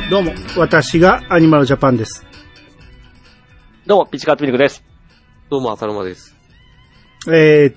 どうも、私がアニマルジャパンです。 どうも、ピチカートミルクです。 どうも、浅沼です。 前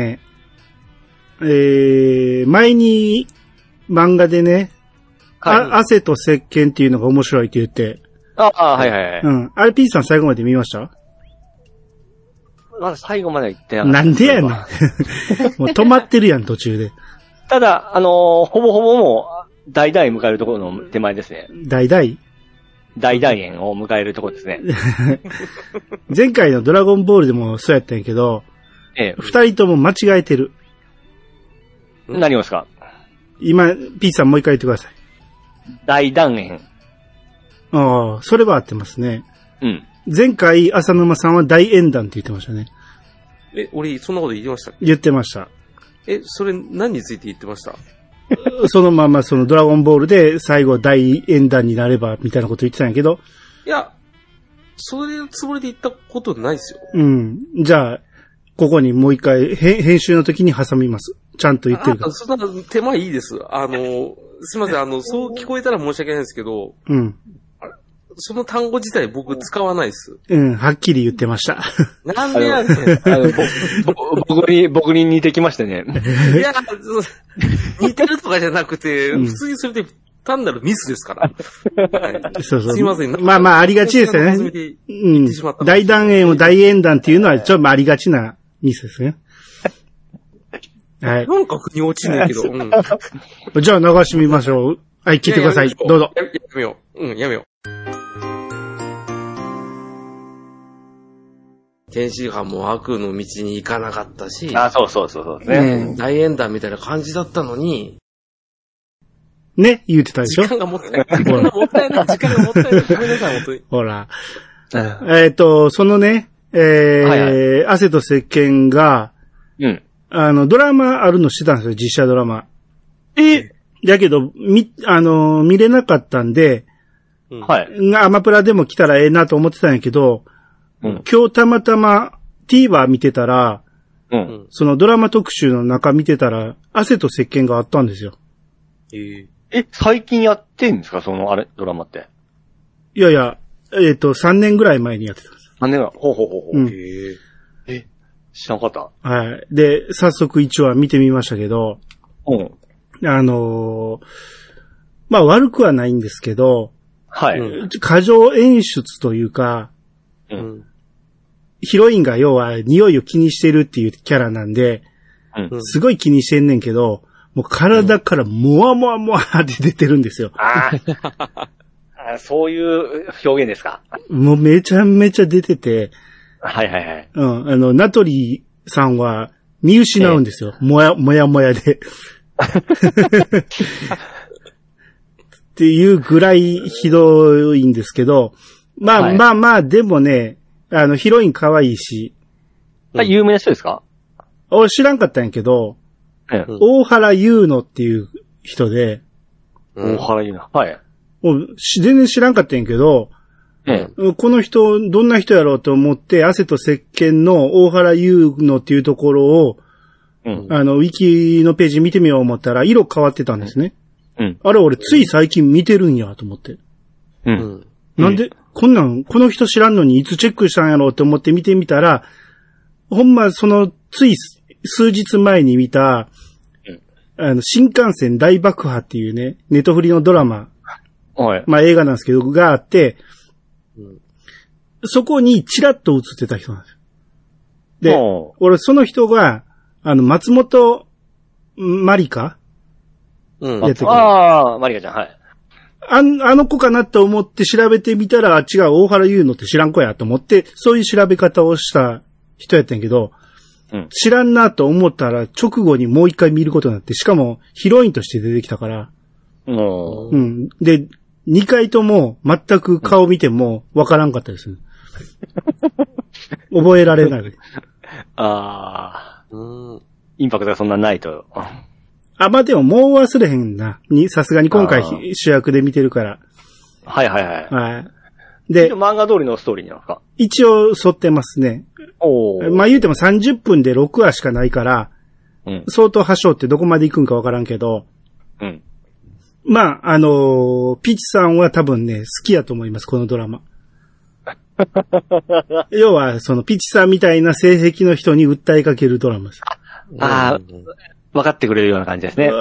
に漫画でね、はい、汗と石鹸っていうのが面白いって言って。 はいはいはい。 うん。あれ、P さん最後まで見ました？ まだ最後までは言ってなかった。 なんでやねん。もう止まってるやん、途中で。 ただ、ほぼほぼもう、大々迎えるところの手前ですね。 大々 園を迎えるところですね。 前回のドラゴンボールでもそうやったんやけど、二人とも間違えてる。 何をですか？ 今、P さんもう一回言ってください。 大団円。 ああ、それは合ってますね。 うん。 前回、浅沼さんは大演談って言ってましたね。 俺、そんなこと言ってましたっけ？ 言ってました。 それ何について言ってました？ そのままそのドラゴンボールで最後大演談になればみたいなこと言ってたんやけど。 いや、それつもりで言ったことないですよ。 うん。じゃあ、ここにもう一回編集の時に挟みます。ちゃんと言ってるから。 そんな手間いいです。すいません、そう聞こえたら申し訳ないんですけど。 うん。 その単語自体僕使わないです。 うん、はっきり言ってました。 なんでやねん。 僕に似てきましたね。 いや、似てるとかじゃなくて、普通にそれで単なるミスですから。はい、 そうそう。 すいません。 まあありがちですよね。うん。大団円を大演談っていうのはちょっとありがちなミスですね。はい。 なんか腑に落ちねえけど。うん、 じゃあ流してみましょう。はい、聞いてください。どうぞ。 やめよう。やめよう。天津飯も悪の道に行かなかったし。 そうね。 大演談みたいな感じだったのに。 ね、言ってたでしょ？ 時間がもったいない。時間がもったいない。ごめんなさい、本当に。 ほら。そのね、汗と石鹸が、 うん。 ドラマあるのしてたんですよ、実写ドラマ。だけど、見れなかったんで、 はい。 アマプラでも来たらええなと思ってたんやけど、 うん、 今日たまたま TVer 見てたら、 うん、 そのドラマ特集の中見てたら、汗と石鹸があったんですよ。 最近やってんですか、ドラマって。 いやいや、3年ぐらい前にやってたんです。 3年ぐらい。ほう。 うん、 知らなかった。 はい。で、早速1話見てみましたけど、 うん。 まあ悪くはないんですけど、 はい。 過剰演出というか、 うん。 ヒロインが要は匂いを気にしてるっていうキャラなんで、 うん、 すごい気にしてんねんけど、もう体からモワモワモワって出てるんですよ。 そういう表現ですか。 もうめちゃめちゃ出てて、 はい。 うん、ナトリさんは見失うんですよ。もやもやで。っていうぐらいひどいんですけど、まあ、でもね、ヒロイン可愛いし。 有名な人ですか？ 俺知らんかったんやけど、大原優乃っていう人で、 大原優乃。はい。 全然知らんかったんやけど、この人、どんな人やろうと思って、汗と石鹸の大原優乃っていうところを、ウィキのページ見てみよう思ったら、色変わってたんですね。あれ俺つい最近見てるんやと思って。なんで、この人知らんのにいつチェックしたんやろうって思って見てみたら、ほんまつい数日前に見た、新幹線大爆破っていうね、ネトフリのドラマ、まあ映画なんですけど、があって、そこにチラッと映ってた人なんですよ。で、俺その人が、松本まりかやってくる。 まりかちゃん、はい。 あの子かなと思って調べてみたら、違う、大原優乃って知らん子やと思って、そういう調べ方をした人やったんやけど、知らんなと思ったら、直後にもう一回見ることになって、しかもヒロインとして出てきたから、で、2回とも全く顔見てもわからんかったですね。覚えられない。 インパクトがそんなないと。 まあ、でももう忘れへんな。さすがに今回主役で見てるから。 はい。で、漫画通りのストーリーなんですか？ 一応沿ってますね。まあ言うても30分で6話しかないから、相当端折ってどこまで行くんかわからんけど、 まあ、ピチさんは多分ね、好きやと思います、このドラマ。要は、そのピチさんみたいな成績の人に訴えかけるドラマです。 ああ、分かってくれるような感じですね。 うん、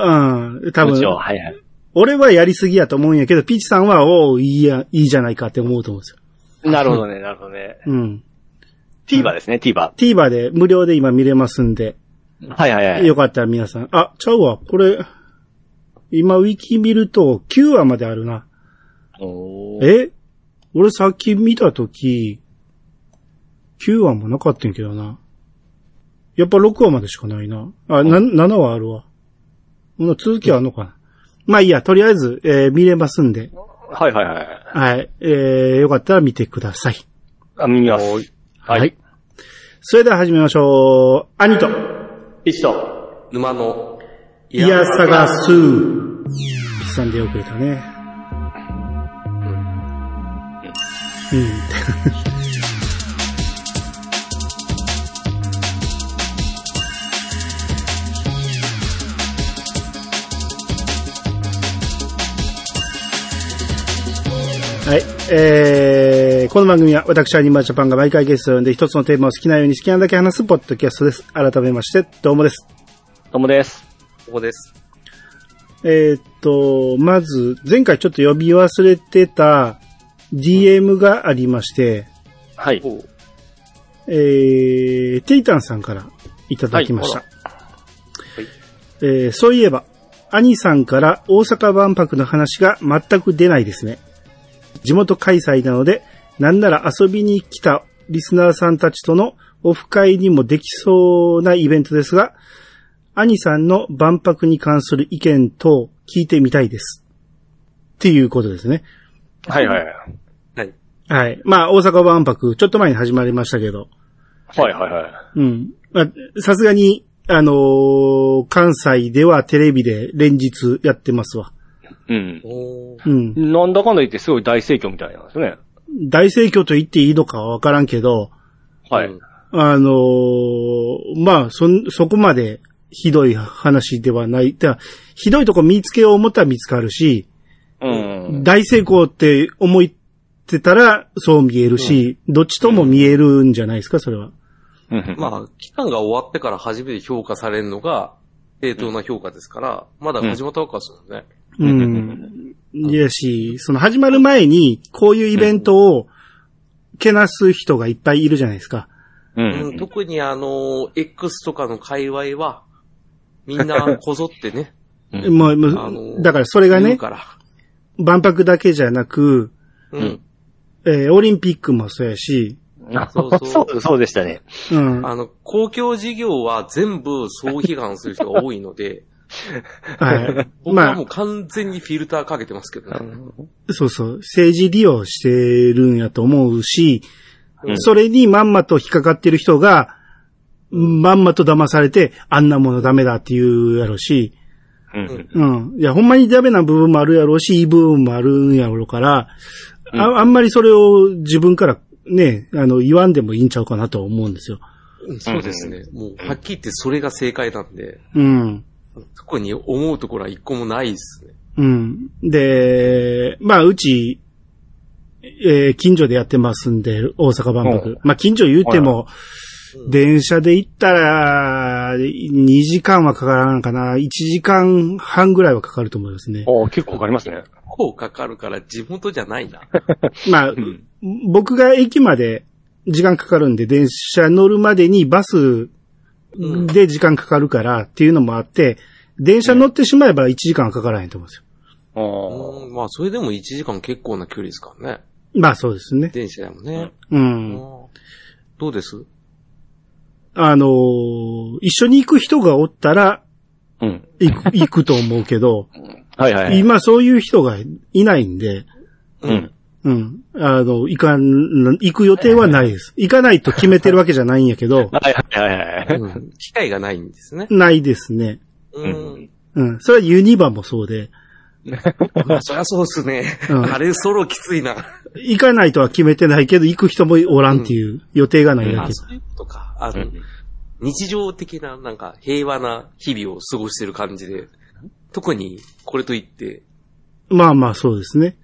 多分。 はいはい。 俺はやりすぎやと思うんやけど、ピチさんは、いいじゃないかって思うと思うんですよ。なるほどね、なるほどね。 うん。 TVer ですね、TVer。 TVer で無料で今見れますんで。 はいはいはい。 よかったら皆さん。あ、ちゃうわ。これ、今ウィキ見ると9話まであるな。俺さっき見たとき、9話もなかったんやけどな。やっぱ6話までしかないな。7話あるわ。続きはあるのかな。まあいいや、とりあえず、見れますんで。 はいはいはい。 はい。よかったら見てください。 見ます。 はい。それでは始めましょう。兄と、 ピチと、 沼の、 いや探す。ピさんで遅れたね。はい。この番組は私アニマルジャパンが毎回ゲストを呼んで一つのテーマを好きなように好きなだけ話すポッドキャストです。改めまして、どうもです。 どうもです。 ここです。 まず、前回ちょっと呼び忘れてた DM がありまして、 はい。 テイタンさんからいただきました。はい。そういえば、兄さんから大阪万博の話が全く出ないですね。地元開催なので、なんなら遊びに来たリスナーさんたちとのオフ会にもできそうなイベントですが、兄さんの万博に関する意見等聞いてみたいです。っていうことですね。 はいはいはい。 はい。まあ、大阪万博、ちょっと前に始まりましたけど。 はいはいはい。 うん。さすがに、関西ではテレビで連日やってますわ。 うん。うん。なんだかんだ言ってすごい大盛況みたいなんですね。 大盛況と言っていいのかはわからんけど。 はい。 まあ、そこまでひどい話ではない。ひどいとこ見つけよう思ったら見つかるし、 うん。 大成功って思ってたらそう見えるし、どっちとも見えるんじゃないですか、それは。 まあ、期間が終わってから初めて評価されるのが、正当な評価ですから、まだ始まったわけですもんね。 うん。いやし、その始まる前に、こういうイベントを、けなす人がいっぱいいるじゃないですか。 うん。特にX とかの界隈は、みんなこぞってね。 もう、だからそれがね、万博だけじゃなく、 うん。 オリンピックもそうやし、 そうでしたね。 うん。 公共事業は全部そう批判する人が多いので、 はい。 僕はもう完全にフィルターかけてますけどね。 そうそう。政治利用してるんやと思うし、それにまんまと引っかかってる人が、まんまと騙されて、あんなものダメだって言うやろし、うん。いや、ほんまにダメな部分もあるやろうし、いい部分もあるんやろうから、あんまりそれを自分からね、言わんでもいいんちゃうかなと思うんですよ。 そうですね。もう、はっきり言ってそれが正解なんで。 うん。 特に思うところは一個もないですね。 うん。で、まあ、うち、近所でやってますんで、大阪万博。まあ、近所言うても、電車で行ったら、2時間はかからんかな。1時間半ぐらいはかかると思いますね。 結構かかりますね。 結構かかるから地元じゃないな。 まあ、僕が駅まで時間かかるんで、電車乗るまでにバスで時間かかるからっていうのもあって、電車乗ってしまえば1時間はかからへんと思うんですよ。まあ、それでも1時間結構な距離ですからね。 まあ、そうですね。 電車でもね。 うん。 どうです？ 一緒に行く人がおったら、行くと思うけど、 はいはい。 今そういう人がいないんで、行く予定はないです。行かないと決めてるわけじゃないんやけど、 機会がないんですね。 ないですね。それはユニバもそうで。 まあ、そりゃそうですね。あれソロきついな。 行かないとは決めてないけど、行く人もおらんっていう予定がないだけ。 そういうことか。日常的な、なんか、平和な日々を過ごしてる感じで、特にこれといって、 まあまあそうですね。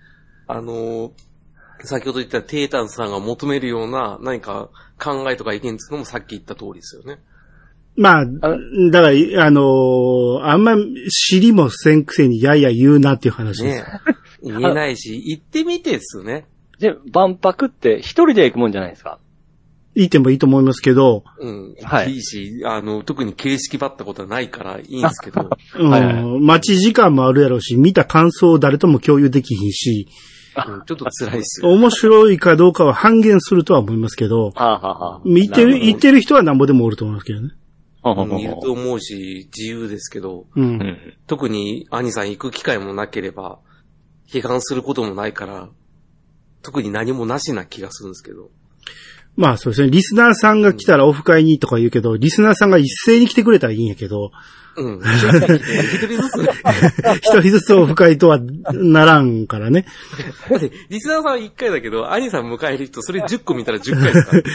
先ほど言ったテータンさんが求めるような何か考えとか意見っていうのもさっき言った通りですよね。 まあ、だから、あんま知りもせんくせにやや言うなっていう話です。 ね言えないし、行ってみてですね。 で、万博って一人で行くもんじゃないですか。 行ってもいいと思いますけど。 うん。はい。いいし、特に形式ばったことはないからいいんですけど。 待ち時間もあるやろうし、見た感想を誰とも共有できひんし。 ちょっと辛いですよ。 面白いかどうかは半減するとは思いますけど。行ってる人はなんぼでもおると思いますけどね。 いると思うし、自由ですけど。特に兄さん行く機会もなければ、批判することもないから、特に何もなしな気がするんですけど。 まあそうですね。リスナーさんが来たらオフ会にとか言うけど、リスナーさんが一斉に来てくれたらいいんやけど。 一人ずつ。 一人ずつオフ会とはならんからね。 だってリスナーさんは1回だけど、兄さん迎える人、それ10個見たら10回ですから。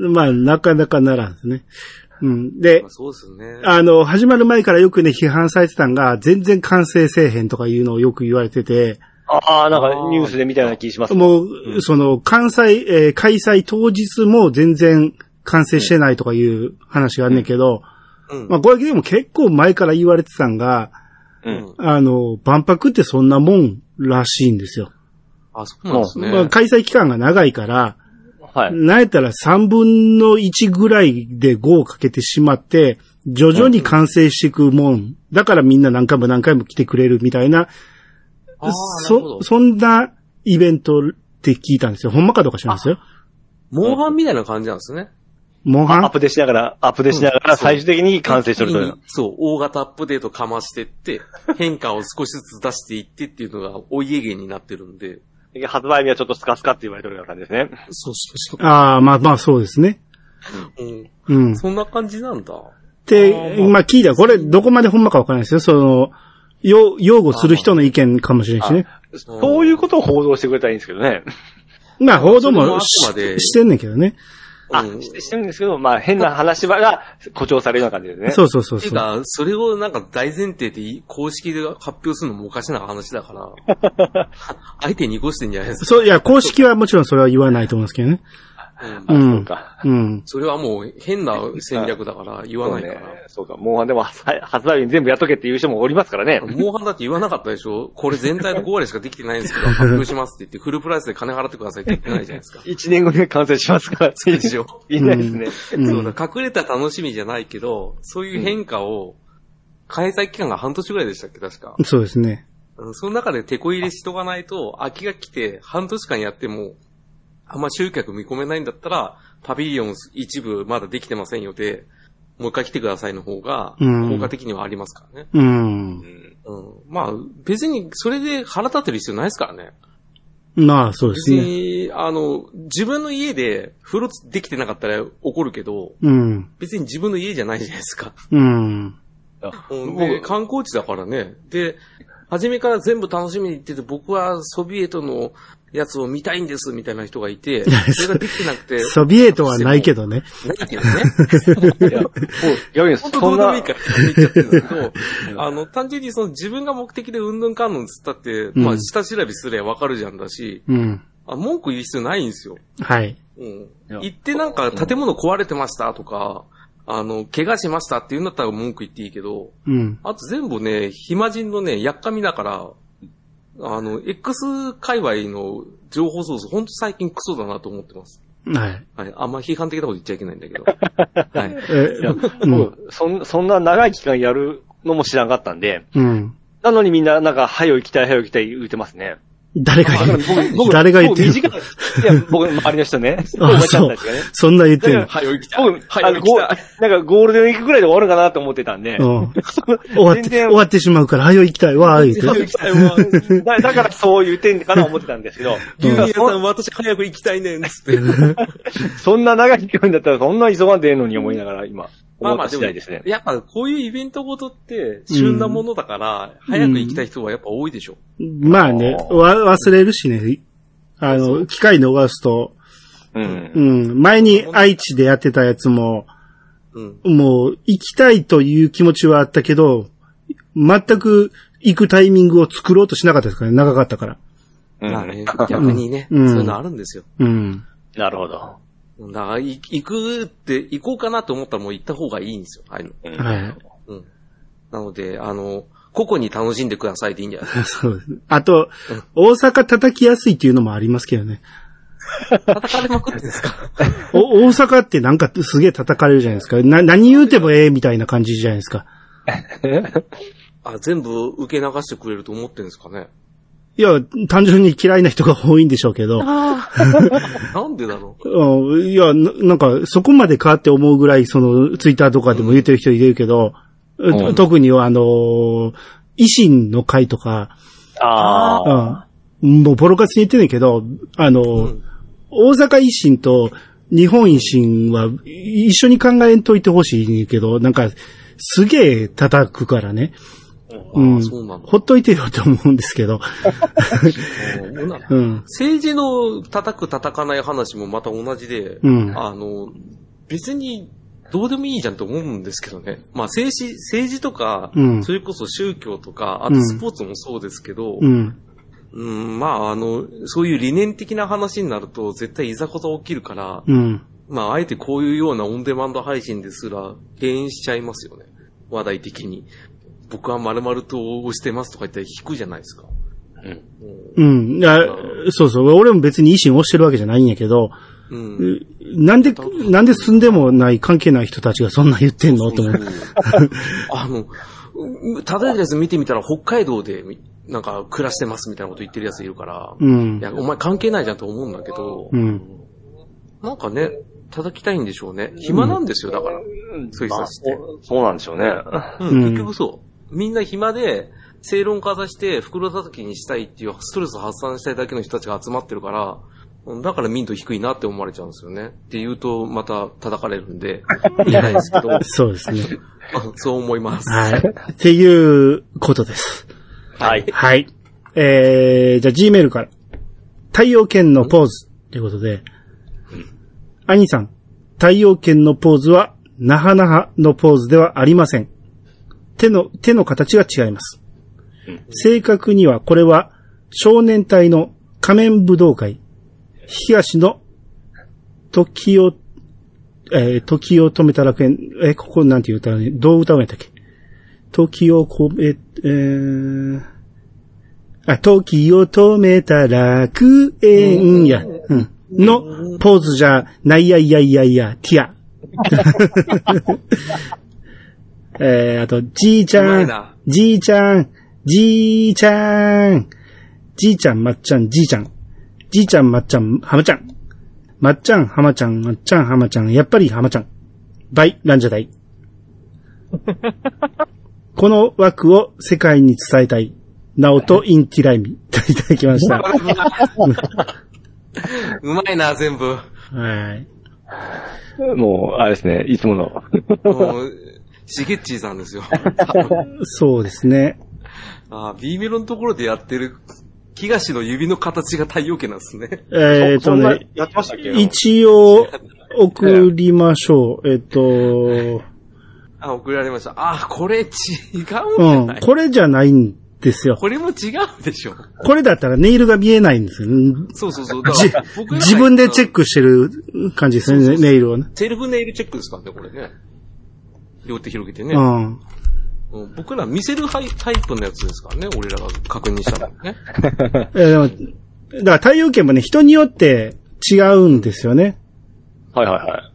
まあ、なかなかならんですね。で、 そうですね。 始まる前からよくね、批判されてたんが、全然完成せえへんとかいうのをよく言われてて、 なんかニュースで見たような気します。 もう、開催当日も全然完成してないとかいう話があんねんけど、まあ、これでも結構前から言われてたんが、万博ってそんなもんらしいんですよ。 あ、そうなんですね。 まあ、開催期間が長いから、なんやったら3分の1ぐらいで5をかけてしまって、徐々に完成していくもん。だからみんな何回も何回も来てくれるみたいな、そんなイベントって聞いたんですよ。ほんまかどうか知らないですよ。 モンハンみたいな感じなんですね。 モンハンアップデしながら最終的に完成するという。 そう、大型アップデートかましてって、変化を少しずつ出していってっていうのがお家芸になってるんで。 発売日はちょっとスカスカって言われてるような感じですね。 そうそうそう。 まあそうですね。 そんな感じなんだ。 で、まあ聞いたら、これどこまでほんまかわからないですよ。擁護する人の意見かもしれないしね。 そういうことを報道してくれたらいいんですけどね。 まあ報道もしてんねんけどね。 してるんですけど、まあ変な話が誇張されるような感じですね。 そうそうそう。 っていうか、それをなんか大前提で公式で発表するのもおかしな話だから、相手に濁してんじゃないですか。 そう、いや、公式はもちろんそれは言わないと思うんですけどね。 そうか。 それはもう変な戦略だから言わないから。 そうか。モンハンでも発売日に全部やっとけっていう人もおりますからね。 モンハンだって言わなかったでしょ。これ全体の5割しかできてないんですけど、発表しますって言って、フルプライスで金払ってくださいって言ってないじゃないですか。 1年後に完成しますから。 そうでしょ。 いないですね。 そうだ、隠れた楽しみじゃないけど、そういう変化を、開催期間が半年ぐらいでしたっけ、確か。 そうですね。 その中で手こ入れしとかないと、空きが来て半年間やっても、あんま集客見込めないんだったら、パビリオン一部まだできてませんよで、もう一回来てくださいの方が、効果的にはありますからね。まあ、別にそれで腹立てる必要ないですからね。 まあ、そうですね。 別に、自分の家で風呂できてなかったら怒るけど、別に自分の家じゃないじゃないですか。で、観光地だからね。で、初めから全部楽しみに行ってて、僕はソビエトのやつを見たいんですみたいな人がいて、それができてなくて。 ソビエトはないけどね。 ないけどね。 逆に本当どうでもいいから言っちゃってるんですけど、単純に自分が目的でうんぬんかんぬんつったって、まあ下調べすればわかるじゃんだし、文句言う必要ないんですよ。 はい。 行ってなんか建物壊れてましたとか、怪我しましたって言うんだったら文句言っていいけど、あと全部ね、暇人のね、やっかみだから、X 界隈の情報ソース、ほんと最近クソだなと思ってます。 はい。 はい。あんま批判的なこと言っちゃいけないんだけど。はい。 そんな長い期間やるのも知らんかったんで、なのにみんななんか、早行きたい言うてますね。 誰が言ってるの？いや、僕の周りの人ね。 そんな言ってるの？ 早行きたい。早行きたい。 なんかゴールデンウィークぐらいで終わるかなと思ってたんで。 終わってしまうから、早行きたいわ、言って。 だからそう言ってんかな思ってたんですけど。 牛乳屋さん、私早く行きたいねん、つって。 そんな長い期間だったらそんな急がんでええのに思いながら今。まあまあでも、 やっぱこういうイベントごとって旬なものだから、早く行きたい人はやっぱ多いでしょ。 まあね、忘れるしね、機会逃すと、前に愛知でやってたやつも、もう行きたいという気持ちはあったけど、全く行くタイミングを作ろうとしなかったですからね、長かったから。 まあね、逆にね、そういうのあるんですよ。 なるほど。 だから、行こうかなと思ったらもう行った方がいいんですよ、ああいうの。はい。なので、個々に楽しんでくださいでいいんじゃないですか。そうですね。 あと、大阪叩きやすいっていうのもありますけどね。 叩かれまくってんですか大阪ってなんかすげえ叩かれるじゃないですか。何言うてもみたいな感じじゃないですか。 全部受け流してくれると思ってるんですかね。 いや、単純に嫌いな人が多いんでしょうけど。 なんでだろう。いや、なんか、そこまでかって思うぐらい、ツイッターとかでも言ってる人いるけど、特に維新の会とか、もうボロカスに言ってんねんけど、大阪維新と日本維新は一緒に考えんといてほしいけど、なんか、すげえ叩くからね。そうなんだ。ほっといてよって思うんですけど。 政治の叩かない話もまた同じで、別にどうでもいいじゃんと思うんですけどね。まあ政治とか、それこそ宗教とか、あとスポーツもそうですけど、まあそういう理念的な話になると絶対いざこざ起きるから、まああえてこういうようなオンデマンド配信ですら敬遠しちゃいますよね。話題的に。僕は〇〇と応募してますとか言ったら引くじゃないですか。 いや、そうそう。俺も別に維新をしてるわけじゃないんやけど、なんで住んでもない関係ない人たちがそんな言ってんのと思う。 例えばです見てみたら北海道でなんか暮らしてますみたいなこと言ってるやついるから、いや、お前関係ないじゃんと思うんだけど、なんかね、叩きたいんでしょうね。暇なんですよ、だから。そういう人たちって。 そうなんでしょうね。 結局そう。みんな暇で、正論かざして袋叩きにしたいっていうストレス発散したいだけの人たちが集まってるから、だから民度低いなって思われちゃうんですよね。って言うとまた叩かれるんで、言えないですけど。 そうですね。 そう思います。 はい。っていうことです。 はい。 はい。じゃあ Gmail から。太陽圏のポーズということで、兄さん、太陽圏のポーズは、なはなはのポーズではありません。手の形が違います。正確にはこれは少年隊の仮面武道会、東の時を止めた楽園、ここなんて言う歌うね、どう歌うんやったっけ？時を止めた楽園や、のポーズじゃないや、ティア。あと、じいちゃん、まっちゃん、じいちゃん、まっちゃん、はまちゃん、まっちゃん、はまちゃん、まっちゃん、はまちゃん、やっぱりはまちゃん、バイ、ランジャタイ。この枠を世界に伝えたい、ナオト・インティライミ、といただきました。 うまいな、全部。 はい。 もう、あれですね、いつもの。 シゲッチーさんですよ。 そうですね。 B メロのところでやってる、東の指の形が太陽圏なんですね。 やってましたっけ？ 一応、送りましょう。 送られました。これ違うんじゃない？ これじゃないんですよ。 これも違うでしょ。 これだったらネイルが見えないんですよ。 そう。 自分でチェックしてる感じですね、そうネイルをね。 セルフネイルチェックですからね、これね。両手広げてね。僕ら見せるタイプのやつですからね、俺らが確認したのね。 でも、だから太陽圏もね、人によって違うんですよね。 はい。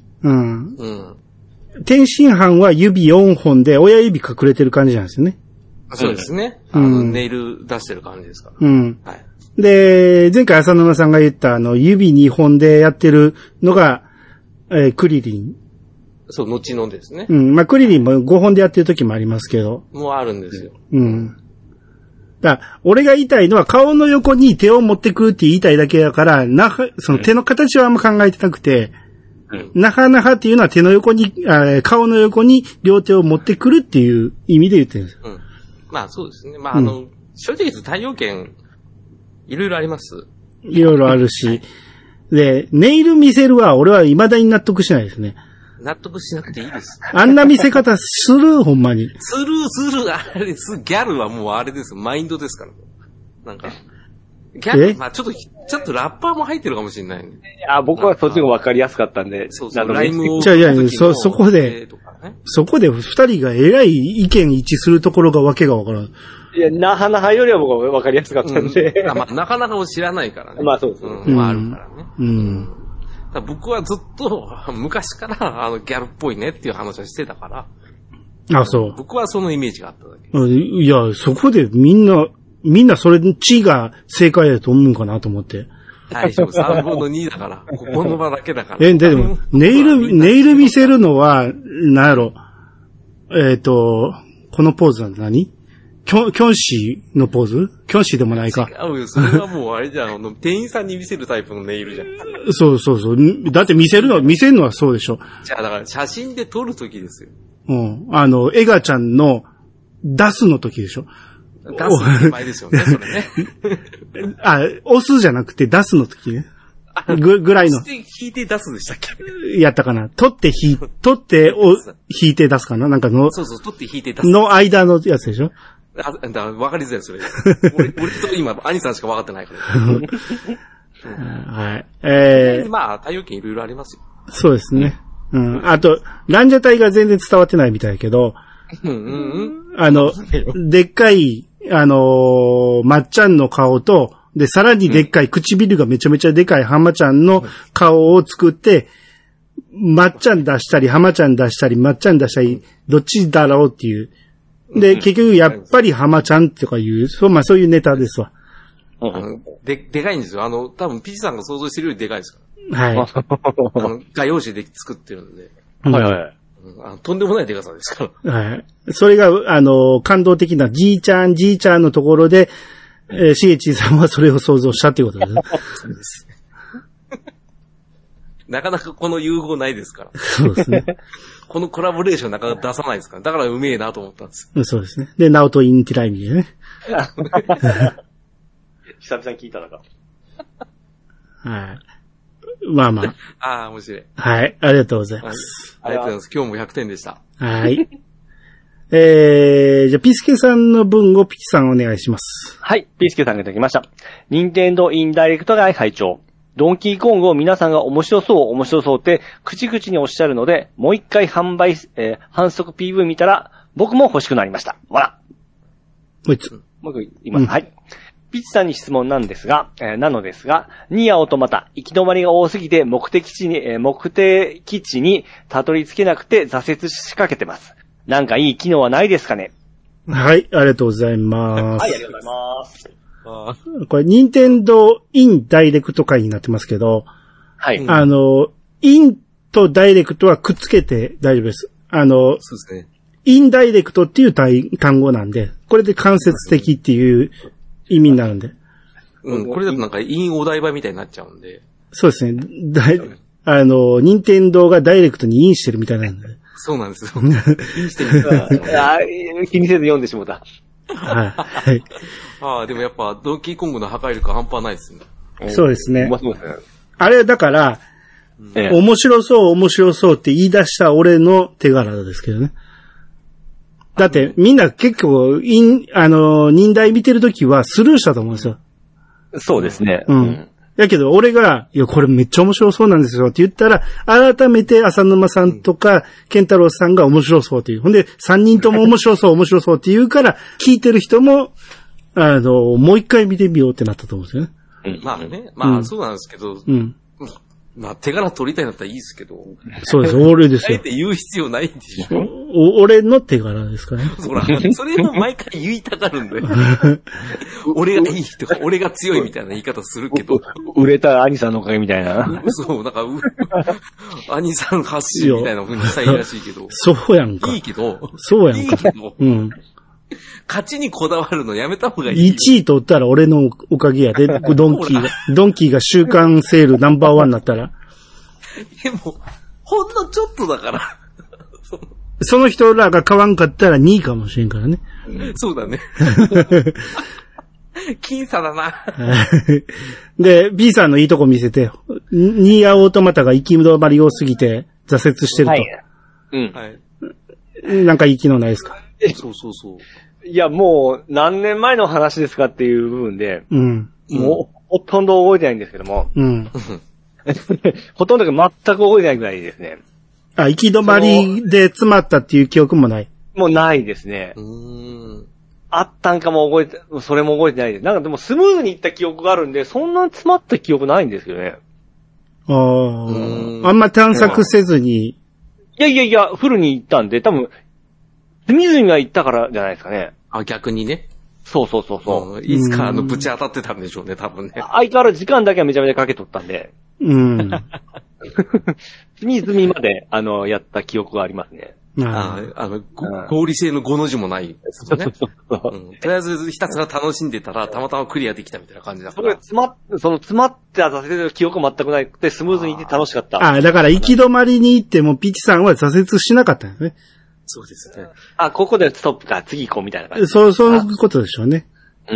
天津飯は指4本で親指隠れてる感じなんですよね。 そうですね。ネイル出してる感じですから。 はい。で、前回浅沼さんが言った指2本でやってるのが、クリリン。 そう、後のですね。 まあ、クリリンも5本でやってる時もありますけど。 もうあるんですよ。 だから俺が言いたいのは顔の横に手を持ってくるって言いたいだけだから、その手の形はあんま考えてなくて、なかなかっていうのは手の横に、顔の横に両手を持ってくるっていう意味で言ってるんですよ。 まあそうですね。まあ正直言うと太陽圏、いろいろあります。 いろいろあるし。で、ネイル見せるは俺は未だに納得しないですね。 納得しなくていいです。 あんな見せ方するほんまに。 する、あれです。ギャルはもうあれです。マインドですから。なんか、ギャル、まあちょっとラッパーも入ってるかもしれないね。 僕はそっちが分かりやすかったんで。 そう、ライムを。 いや、そこで二人が偉い意見一致するところがわけがわからん。 いや、なはなはよりは僕は分かりやすかったんで。 まあ、なかなかを知らないからね。 まあそうですね。 まああるからね。僕はずっと昔からギャルっぽいねっていう話はしてたから。 あ、そう。 僕はそのイメージがあっただけ。いや、そこでみんなそれ地が正解だと思うんかなと思って。 大丈夫。3分の2だから。ここの場だけだから。 でも、ネイル見せるのは、なんやろ。このポーズは何？キョンシーのポーズ？キョンシーでもないか。 違うよ。それはもうあれじゃん。店員さんに見せるタイプのネイルじゃん。 そう。だって見せるのはそうでしょ。 じゃあだから写真で撮るときですよ。 エガちゃんの出すの時でしょ。 出すの手前ですよね、それね。 押すじゃなくて出すの時ね。ぐらいの。 引いて出すでしたっけ？ やったかな。取って引いて出すかななんかの。 そう、取って引いて出す。 の間のやつでしょ。 だから分かりづらい、それ。俺と今、兄さんしか分かってないから。はい。まあ、太陽圏いろいろありますよ。 そうですね。あと、ランジャタイが全然伝わってないみたいだけど、でっかい、まっちゃんの顔と、で、さらにでっかい唇がめちゃめちゃでかい浜ちゃんの顔を作って、まっちゃん出したり、浜ちゃん出したり、まっちゃん出したり、どっちだろうっていう。で、結局やっぱり浜ちゃんとかいう、そういうネタですわ。 でかいんですよ。多分ピチさんが想像してるよりでかいですから。 はい。 画用紙で作ってるんで。 はい。 とんでもないでかさですから。はい。それが、感動的なじいちゃんのところで、しげちさんはそれを想像したっていうことですね。 そうです。なかなかこの融合ないですから。 そうですね。 このコラボレーションなかなか出さないですから。だからうめえなと思ったんです。 そうですね。で、ナオトインティライミでね。 久々に聞いたのか。 はい。まあまあ。ああ、面白い。 はい。ありがとうございます。 ありがとうございます。今日も100点でした。 はい。じゃあ、ピスケさんの分をピチさんお願いします。 はい。ピスケさんがいただきました。任天堂インダイレクトが会長。ドンキーコングを皆さんが面白そうって口々におっしゃるので、もう一回反則 PV 見たら僕も欲しくなりました。わら。 もう一つ。 もう一個言います。はい。ピッチさんに質問なのですが、ニーアオートマタ、行き止まりが多すぎて目的地にたどり着けなくて挫折しかけてます。なんかいい機能はないですかね？ はい、ありがとうございます。 はい、ありがとうございます。 これ、任天堂インダイレクト会になってますけど、 はい。 インとダイレクトはくっつけて大丈夫です。 そうですね。 インダイレクトっていう単語なんで、これで間接的っていう意味になるんで。 これだとなんかインお台場みたいになっちゃうんで。 そうですね。任天堂がダイレクトにインしてるみたいなんで。 そうなんですよ。インしてる。 気にせず読んでしもた。 はい。 でもやっぱドンキーコングの破壊力半端ないですね。 そうですね。あれだから、面白そうって言い出した俺の手柄ですけどね。だってみんな結構忍耐見てるときはスルーしたと思うんですよ。 そうですね。 だけど俺が、いやこれめっちゃ面白そうなんですよって言ったら、改めて浅沼さんとか健太郎さんが面白そうっていう。ほんで3人とも面白そうって言うから、聞いてる人も、もう一回見てみようってなったと思うんですよね。 まあね。まあそうなんですけど。まあ手柄取りたいんだったらいいですけど。 そうです、俺ですよ。 あえて言う必要ないんでしょ。 俺の手柄ですかね。 それも毎回言いたがるんで。俺がいいとか、俺が強いみたいな言い方するけど。 売れた兄さんのおかげみたいな。 そう、なんか、兄さん発信みたいな風にしたいらしいけど。 そうやんか。 いいけど。 そうやんか。 いいけど。勝ちにこだわるのやめた方がいい。 1位取ったら俺のおかげやで、ドンキーが週間セールナンバーワンになったら。 でも、ほんのちょっとだから。 その人らが買わんかったら2位かもしれんからね。 そうだね。僅差だな。 で、B さんのいいとこ見せて、ニーアオートマタが行き止まり多すぎて、 挫折してると。はい。 うん。はい。 なんかいい機能ないですか？ そうそうそう。 いや、もう、何年前の話ですかっていう部分で、 うん。 もう、ほとんど覚えてないんですけども、 うん。 ほとんどが全く覚えてないぐらいですね。 あ、行き止まりで詰まったっていう記憶もない？ もうないですね。あったんかもそれも覚えてないです。なんかでもスムーズにいった記憶があるんで、そんな詰まった記憶ないんですよね。 あんま探索せずに。 いや、フルに行ったんで、多分、スムーズには行ったからじゃないですかね。 あ、逆にね。 そう。 いつかぶち当たってたんでしょうね、多分ね。 相変わらず時間だけはめちゃめちゃかけとったんで。 うん。 隅々まで、やった記憶がありますね。 合理性の5の字もないですよね。とりあえずひたすら楽しんでたら、たまたまクリアできたみたいな感じだから。 詰まって挫折の記憶全くなくて、スムーズにいって楽しかった。 だから行き止まりに行っても、ピチさんは挫折しなかったんですね。 そうですね。 ここでストップか、次行こうみたいな感じ。 そういうことでしょうね。 うん。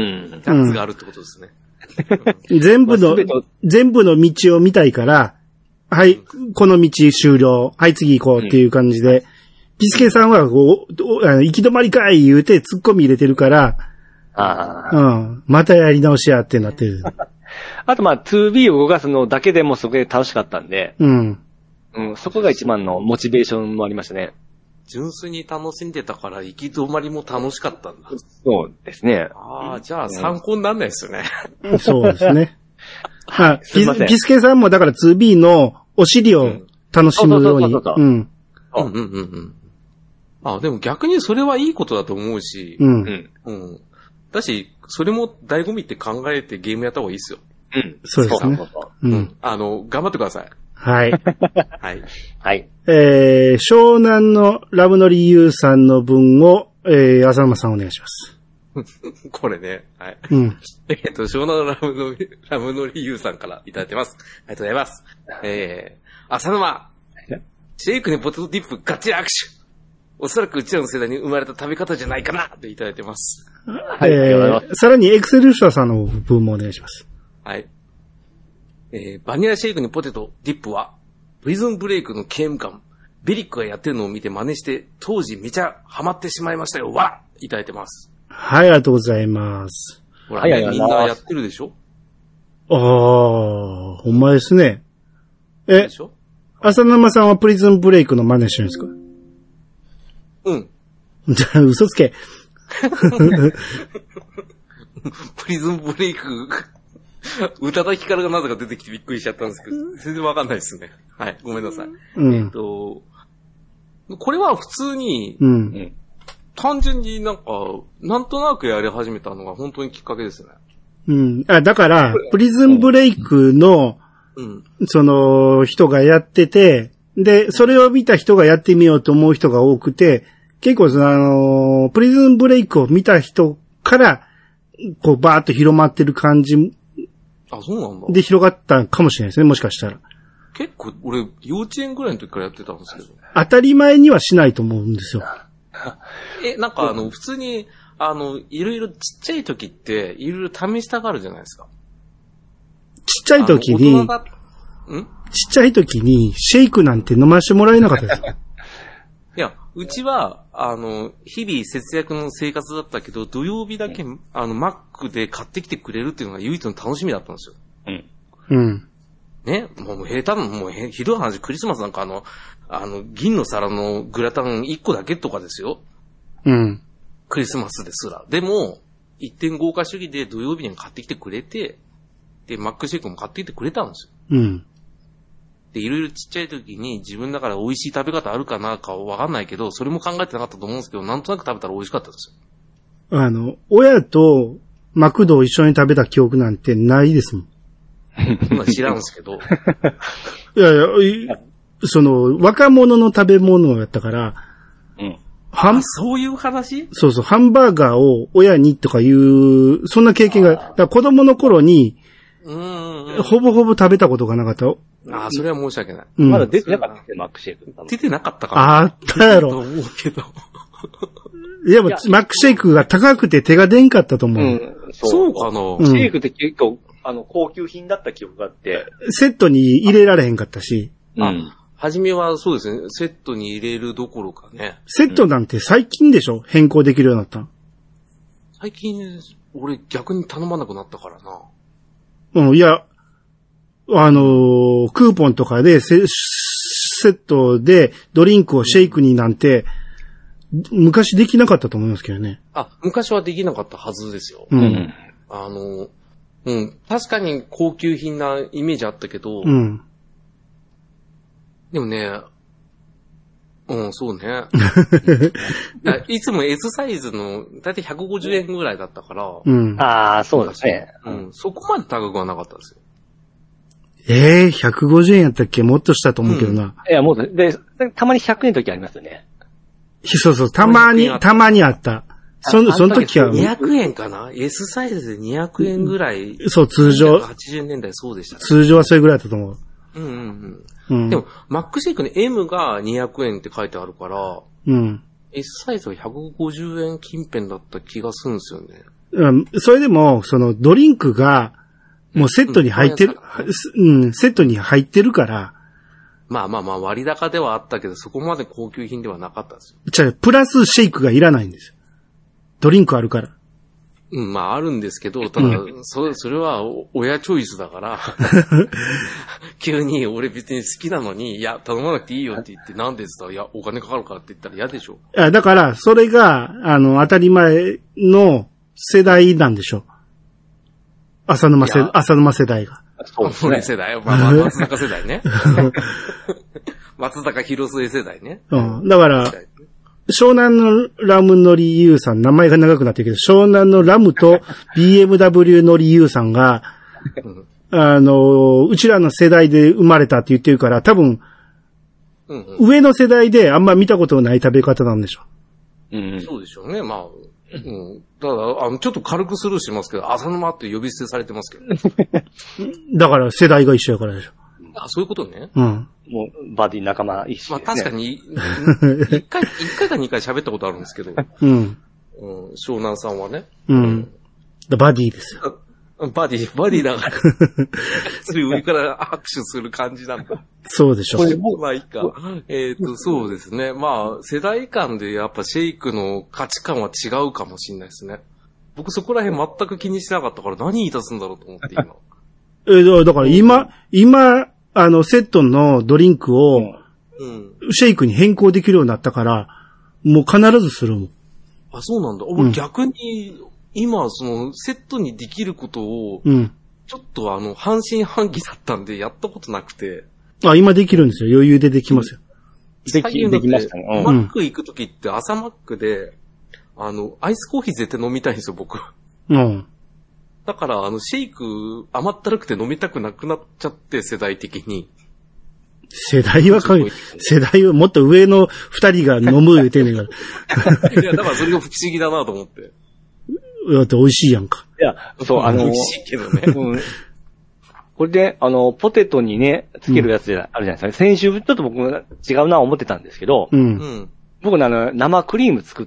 ガッツがあるってことですね。 全部の道を見たいから、はい、この道終了。はい、次行こうっていう感じで、ピスケさんは行き止まりかい言うて突っ込み入れてるから、またやり直しやってなってる。 あと2B を動かすのだけでもすごい楽しかったんで、そこが一番のモチベーションもありましたね。 純粋に楽しんでたから行き止まりも楽しかったんだ。 そうですね。 じゃあ参考にならないですよね。 そうですね。ピスケさんもだから 2B のお尻を楽しむように。 でも逆にそれはいいことだと思うし、だし、それも醍醐味って考えてゲームやった方がいいですよ。 そうですね。 頑張ってください。 はい。 はい。 はい。 湘南のラムノリユウさんの分を、浅沼さんお願いします。 これね、はい。湘南のラムノリユウさんからいただいてます。ありがとうございます。浅沼、シェイクにポテトディップガチ握手。おそらくうちらの世代に生まれた食べ方じゃないかなっていただいてます。 はい。 さらにエクセルシャーさんの分もお願いします。 はい。バニラシェイクにポテトディップは、プリズンブレイクの刑務官、ベリックがやってるのを見て真似して、当時めちゃハマってしまいましたよ。わっいただいてます。 はい、ありがとうございます。 ほら、みんなやってるでしょ？ ほんまですね。浅沼さんはプリズンブレイクの真似してるんですか？じゃあ、嘘つけ。 プリズンブレイク、宇多田ヒカルがなぜか出てきてびっくりしちゃったんですけど、全然わかんないですね。はい、ごめんなさい。これは普通に、単純になんとなくやり始めたのが本当にきっかけですね。 だから、プリズンブレイクの、その人がやってて、で、それを見た人がやってみようと思う人が多くて、結構プリズンブレイクを見た人から、こうバーッと広まってる感じ。 そうなんだ。 で広がったかもしれないですね、もしかしたら。 結構、俺、幼稚園ぐらいの時からやってたんですけど。 当たり前にはしないと思うんですよ。 なんか普通に、いろいろちっちゃい時って、いろいろ試したがるじゃないですか。 ちっちゃい時に、シェイクなんて飲ましてもらえなかったです。 いや、うちは、日々節約の生活だったけど、土曜日だけ、マックで買ってきてくれるっていうのが唯一の楽しみだったんですよ。ね、もうひどい話、クリスマスなんか銀の皿のグラタン1個だけとかですよ。クリスマスですら。でも、一点豪華主義で土曜日に買ってきてくれて、で、マックシェイクも買ってきてくれたんですよ。で、いろいろちっちゃい時に自分だから美味しい食べ方あるかなかわかんないけど、それも考えてなかったと思うんですけど、なんとなく食べたら美味しかったんですよ。親とマクドを一緒に食べた記憶なんてないですもん。 そんな知らんすけど。 いや、若者の食べ物やったから、 そういう話？ そう、ハンバーガーを親にとかいう、そんな経験が、だから子供の頃に、ほぼほぼ食べたことがなかった。 それは申し訳ない。 まだ出てなかったっけ、マックシェイク。 出てなかったかな。 あったやろ。 と思うけど。 いや、マックシェイクが高くて手が出んかったと思う。 そうかな。 シェイクって結構、高級品だった記憶があって。 セットに入れられへんかったし。 初めはそうですね、セットに入れるどころかね。 セットなんて最近でしょ？変更できるようになったの。 最近、俺逆に頼まなくなったからな。 うん、いや、クーポンとかでセットでドリンクをシェイクになんて、昔できなかったと思いますけどね。 昔はできなかったはずですよ。 うん。 確かに高級品なイメージあったけど、 うん。 でもね、そうね。いつも S サイズの、だいたい150円ぐらいだったから。 うん。 そうですね。 そこまで高くはなかったですよ。 150円やったっけ？もっとしたと思うけどな。 いや、もう、で、たまに100円の時ありますよね。 そうそう、たまにあった。その時は。 200円かな？ S サイズで200円ぐらい。 そう、通常。 80年代そうでしたね。 通常はそれぐらいだったと思う。 でも、マックシェイクに M が200円って書いてあるから、S サイズは150円近辺だった気がするんですよね。 それでも、ドリンクが、もうセットに入ってる、セットに入ってるから。 まあ割高ではあったけど、そこまで高級品ではなかったですよ。 プラスシェイクがいらないんですよ。ドリンクあるから。 あるんですけど、ただ、それは親チョイスだから、急に俺別に好きなのに、いや、頼まなくていいよって言って、なんでって言ったら、いや、お金かかるからって言ったら嫌でしょ。 だから、それが、当たり前の世代なんでしょ。浅沼世代が。 そうですね。世代。松坂世代ね。松坂広末世代ね。 だから、湘南のラムのりゆうさん、名前が長くなってるけど、湘南のラムと BMW のりゆうさんが、うちらの世代で生まれたって言ってるから、多分、上の世代であんま見たことのない食べ方なんでしょ。 そうでしょうね。ただ、ちょっと軽くスルーしますけど、浅沼って呼び捨てされてますけど。 だから世代が一緒やからでしょ。 そういうことね。 もう、バディ仲間一緒、ね。 確かに、1回か2回喋ったことあるんですけど。湘南さんはね。 バディですよ。 バディだから。それ上から握手する感じなんだ。 そうでしょう。 いいか。そうですね。世代間でやっぱシェイクの価値観は違うかもしれないですね。僕そこら辺全く気にしなかったから何言い出すんだろうと思って今。 だから今、セットのドリンクを、シェイクに変更できるようになったから、もう必ずするもん。 そうなんだ。俺逆に、今、セットにできることを、ちょっと半信半疑だったんで、やったことなくて。 今できるんですよ。余裕でできますよ。 できましたね。 マック行くときって朝マックで、アイスコーヒー絶対飲みたいんですよ、僕。だから、シェイク甘ったるくて飲みたくなくなっちゃって、世代的に。世代はもっと上の二人が飲む言うてんねんから。いや、だからそれが不思議だなと思って。 だって美味しいやんか。 いや、そう、 美味しいけどね。 これで、ポテトにね、つけるやつあるじゃないですか。先週、ちょっと僕違うな思ってたんですけど、僕生クリーム作って、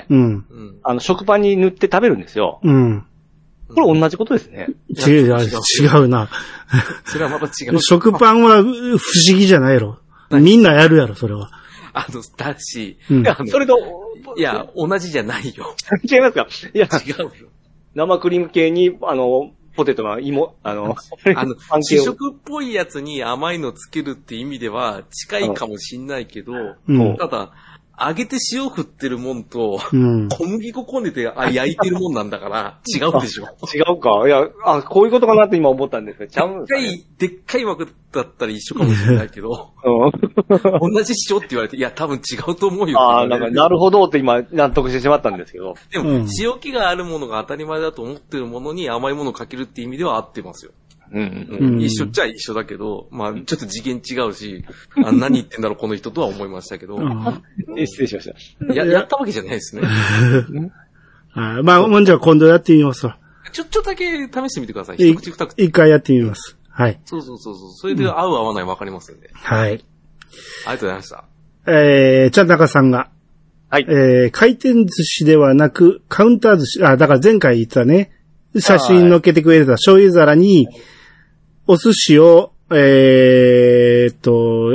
食パンに塗って食べるんですよ。これ同じことですね。 違うな。 それはまた違う。 食パンは不思議じゃないやろ。みんなやるやろ、それは。 だし、 それと、 いや、同じじゃないよ。 違いますか？いや、 違うよ。 生クリーム系に、ポテトが主食っぽいやつに甘いのつけるって意味では近いかもしんないけど、ただ、揚げて塩振ってるもんと、小麦粉こねて焼いてるもんなんだから、違うでしょ。 違うか。いや、こういうことかなって今思ったんですけど、ちゃうんですかね。 でっかい枠だったら一緒かもしれないけど、同じ塩って言われて、いや、多分違うと思うよ。 なるほどって今納得してしまったんですけど。 でも、塩気があるものが当たり前だと思ってるものに甘いものをかけるって意味では合ってますよ。一緒っちゃ一緒だけど、ちょっと次元違うし、何言ってんだろうこの人とは思いましたけど。 失礼しました。 やったわけじゃないですね。 じゃあ今度やってみますわ。 ちょっとだけ試してみてください。一口二口。 一回やってみます。はい。 そう。それで合う合わない分かりますんで。 はい。 ありがとうございました。 ちゃんなかさんが。 はい。 回転寿司ではなく、カウンター寿司、だから前回言ったね、写真載っけてくれた醤油皿に、お寿司を、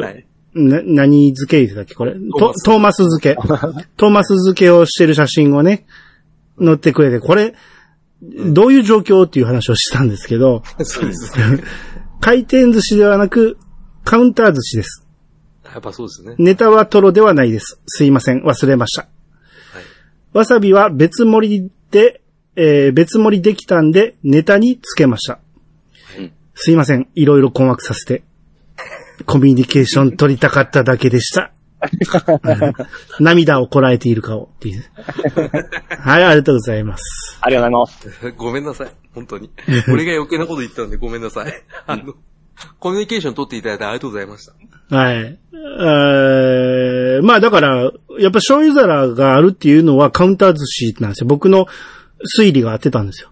何漬けだっけこれ。トーマス漬け。トーマス漬けをしてる写真をね、載ってくれて、これ、どういう状況っていう話をしたんですけど、 そうですね。 回転寿司ではなく、カウンター寿司です。 やっぱそうですね。 ネタはトロではないです。すいません、忘れました。はい、わさびは別盛りで、別盛りできたんで、ネタにつけました。すいません、いろいろ困惑させて。コミュニケーション取りたかっただけでした。涙をこらえている顔っていう。はい、ありがとうございます。 ありがとうございます。ごめんなさい。本当に。俺が余計なこと言ったんでごめんなさい。コミュニケーション取っていただいてありがとうございました。 はい。まあだから、やっぱ醤油皿があるっていうのはカウンター寿司なんですよ。僕の推理が合ってたんですよ。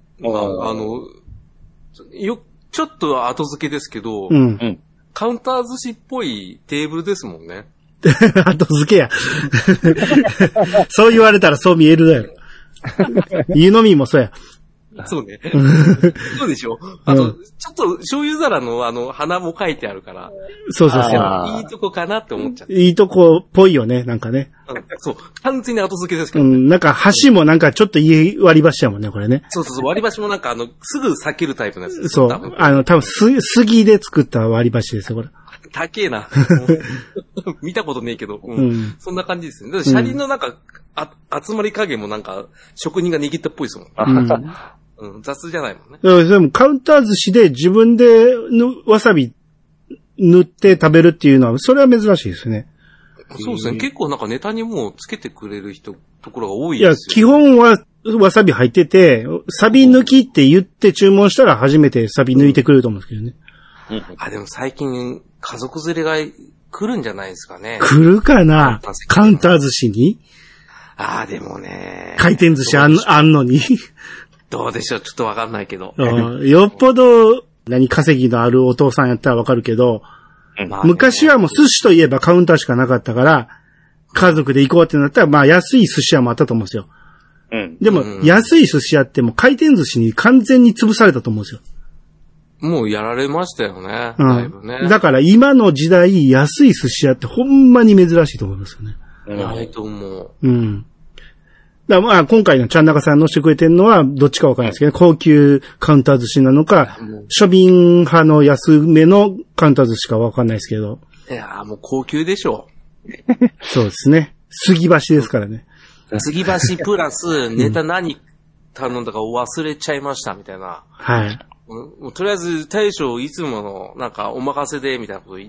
ちょっと後付けですけど、 うん。 カウンター寿司っぽいテーブルですもんね。 後付けや。そう言われたらそう見えるだよ。湯飲みもそうや。 そうね。そうでしょ。あと、ちょっと醤油皿の花も書いてあるから。 そう。 いいとこかなって思っちゃった。 いいとこっぽいよね、なんかね。 そう。完全に後付けですからね。なんか箸もなんかちょっと割り箸やもんね、これね。 そう。割り箸もなんかすぐ裂けるタイプのやつです。 そう。多分杉で作った割り箸ですよ、これ。 高えな。見たことねえけど。そんな感じですね。車輪のなんか、集まり加減もなんか、職人が握ったっぽいですもん。雑じゃないもんね。 でもカウンター寿司で自分でわさび塗って食べるっていうのは、それは珍しいですね。 そうですね。結構なんかネタにもうつけてくれるところが多いですよ。いや、基本はわさび入ってて、サビ抜きって言って注文したら初めてサビ抜いてくれると思うんですけどね。 でも最近家族連れが来るんじゃないですかね。 来るかなカウンター寿司にでもね。 回転寿司あんのにどうでしょうちょっとわかんないけど。 よっぽど、稼ぎのあるお父さんやったらわかるけど、昔はもう寿司といえばカウンターしかなかったから、家族で行こうってなったら、安い寿司屋もあったと思うんですよ。でも、安い寿司屋ってもう回転寿司に完全に潰されたと思うんですよ。 もうやられましたよね。だいぶね。 だから今の時代、安い寿司屋ってほんまに珍しいと思いますよね。 ないと思う。だから今回のちゃんなかさんのしてくれてるのは、どっちかわからないですけど、高級カウンター寿司なのか、庶民派の安めのカウンター寿司かわかんないですけど。 いやもう高級でしょう。 そうですね。杉橋ですからね。 杉橋プラス、ネタ何頼んだか忘れちゃいましたみたいな。 はい。 とりあえず大将いつものなんかお任せでみたいなこと言って、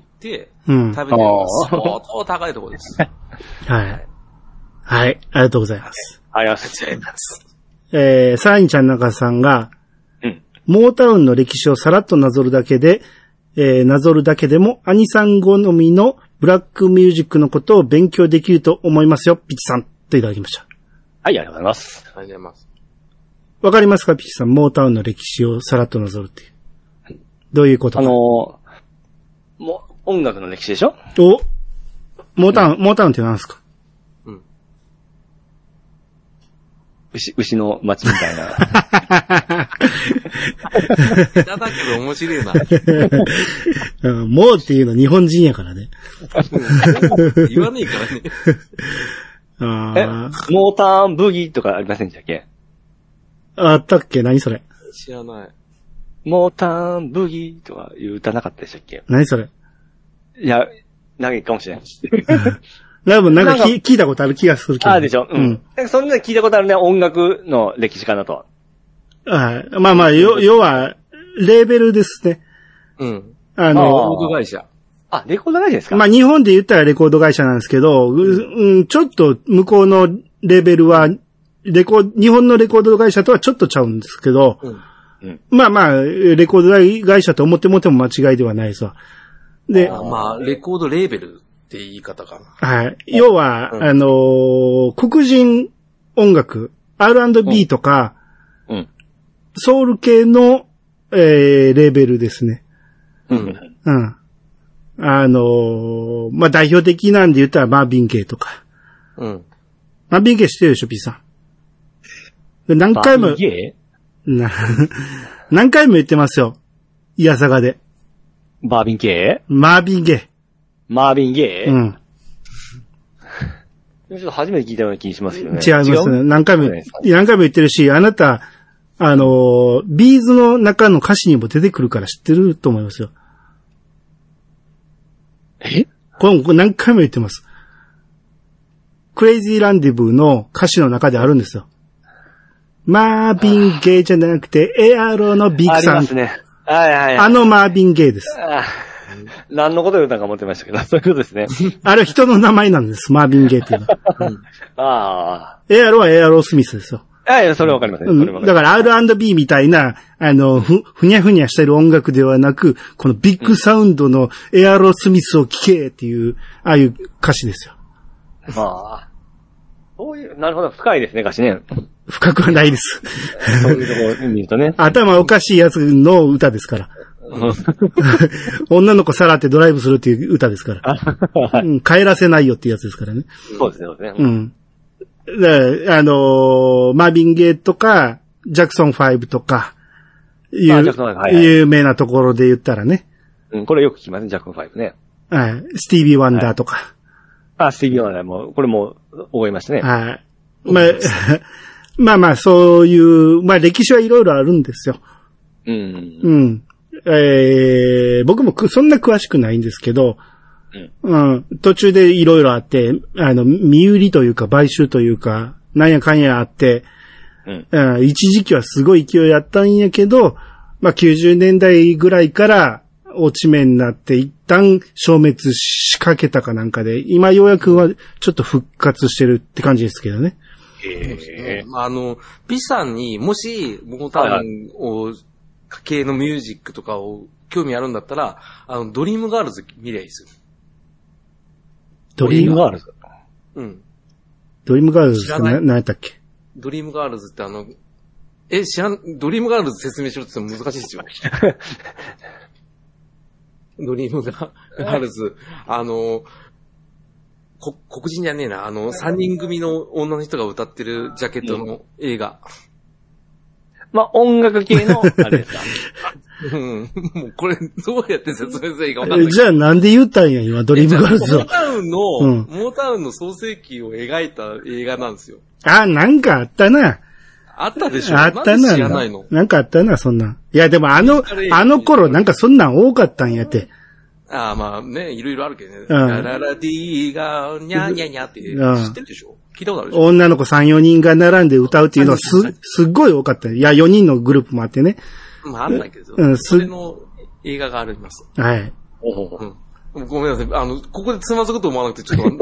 食べてるのが相当高いところです。 はい。はい。ありがとうございます。 ありがとうございます。 さらにちゃんなかさんが、モータウンの歴史をさらっとなぞるだけでも、兄さん好みのブラックミュージックのことを勉強できると思いますよ、ピチさん。といただきました。 はい、ありがとうございます。 ありがとうございます。 わかりますか、ピチさん。モータウンの歴史をさらっとなぞるっていう。どういうことか。 音楽の歴史でしょ？ モータウンって何ですか？ 牛の町みたいな。 だけど面白いな。 もうっていうの日本人やからね。 言わねえからね。モーターンブギーとかありませんでしたっけ？ あったっけ？何それ？ 知らない。 モーターンブギーとかいう歌なかったでしたっけ？ 何それ？ いや、長いかもしれない。 なんか聞いたことある気がするけど。 でしょ。そんな聞いたことあるね、音楽の歴史かなと。 まあ、要は、レーベルですね。 レコード会社。 レコード会社ですか？ まあ、日本で言ったらレコード会社なんですけど、ちょっと向こうのレーベルは、日本のレコード会社とはちょっとちゃうんですけど、まあ、レコード会社と思っても間違いではないですわ。で、 レコードレーベルって言い方かな。 はい。要は、黒人音楽、R&B とか、ソウル系の、レーベルですね。まあ、代表的なんで言ったらマービンゲイとか。マービンゲイ知ってるでしょ、P さん。何回も言ってますよ。イヤサガで。 バービンゲイ？ マービンゲイ。 マービン・ゲイ？ うん。 ちょっと初めて聞いたような気にしますけどね。 違いますね。何回も言ってるし、あなた、ビーズの中の歌詞にも出てくるから知ってると思いますよ。これ何回も言ってます。クレイジーランディブーの歌詞の中であるんですよ。マービン・ゲイじゃなくて、エアロのビッグさん。 ありますね。はい。 あのマービン・ゲイです。 何のこと言うたか思ってましたけど、そういうことですね。 あれは人の名前なんです、マービン・ゲイっていうのは。エアロはエアロスミスですよ。 それわかりません。 だから R&B みたいな、ふにゃふにゃしてる音楽ではなく、このビッグサウンドのエアロスミスを聴けっていう、ああいう歌詞ですよ。 そういう、なるほど、深いですね、歌詞ね。 深くはないです。 そういうところ見るとね。 頭おかしいやつの歌ですから。女の子さらってドライブするっていう歌ですから。帰らせないよっていうやつですからね。 そうですね。 うん。マービン・ゲイとか、ジャクソン5とか、有名なところで言ったらね。 これよく聞きますね、ジャクソン5ね。 はい。スティービー・ワンダーとか。 スティービー・ワンダーも、これも覚えましたね。 はい。まあ、そういう、歴史はいろいろあるんですよ。僕もそんな詳しくないんですけど、途中でいろいろあって、身売りというか買収というか、なんやかんやあって、一時期はすごい勢いあったんやけど、90年代ぐらいから落ち目になって一旦消滅しかけたかなんかで、今ようやくはちょっと復活してるって感じですけどね。 ピさんにもし、モータウンを、系のミュージックとかを興味あるんだったら、ドリームガールズ見りゃいいですよ。 ドリームガールズ？ ドリームガールズって何やったっけ？ ドリームガールズってドリームガールズ説明しろって言っても難しいですよ。ドリームガールズ、黒人じゃねえな、3人組の女の人が歌ってるジャケットの映画。 音楽系の、あれですか。 もうこれ、どうやって説明すればいいか分かんない。 じゃあなんで言ったんや、今、ドリームガールズは。 モータウンの創世記を描いた映画なんですよ。 なんかあったな。 あったでしょ？ あったな。 知らないの？ なんかあったな、そんな。いや、でもあの頃なんかそんなん多かったんやって。 いろいろあるけどね。ラララディーが、ニャーニャーニャーって、知ってるでしょ？聞いたことあるでしょ？女の子3、4人が並んで歌うっていうのはすっごい多かった。いや、4人のグループもあってね。 あんないけど、それの映画があります。 はい。 ごめんなさい。ここでつまずくと思わなくてちょっと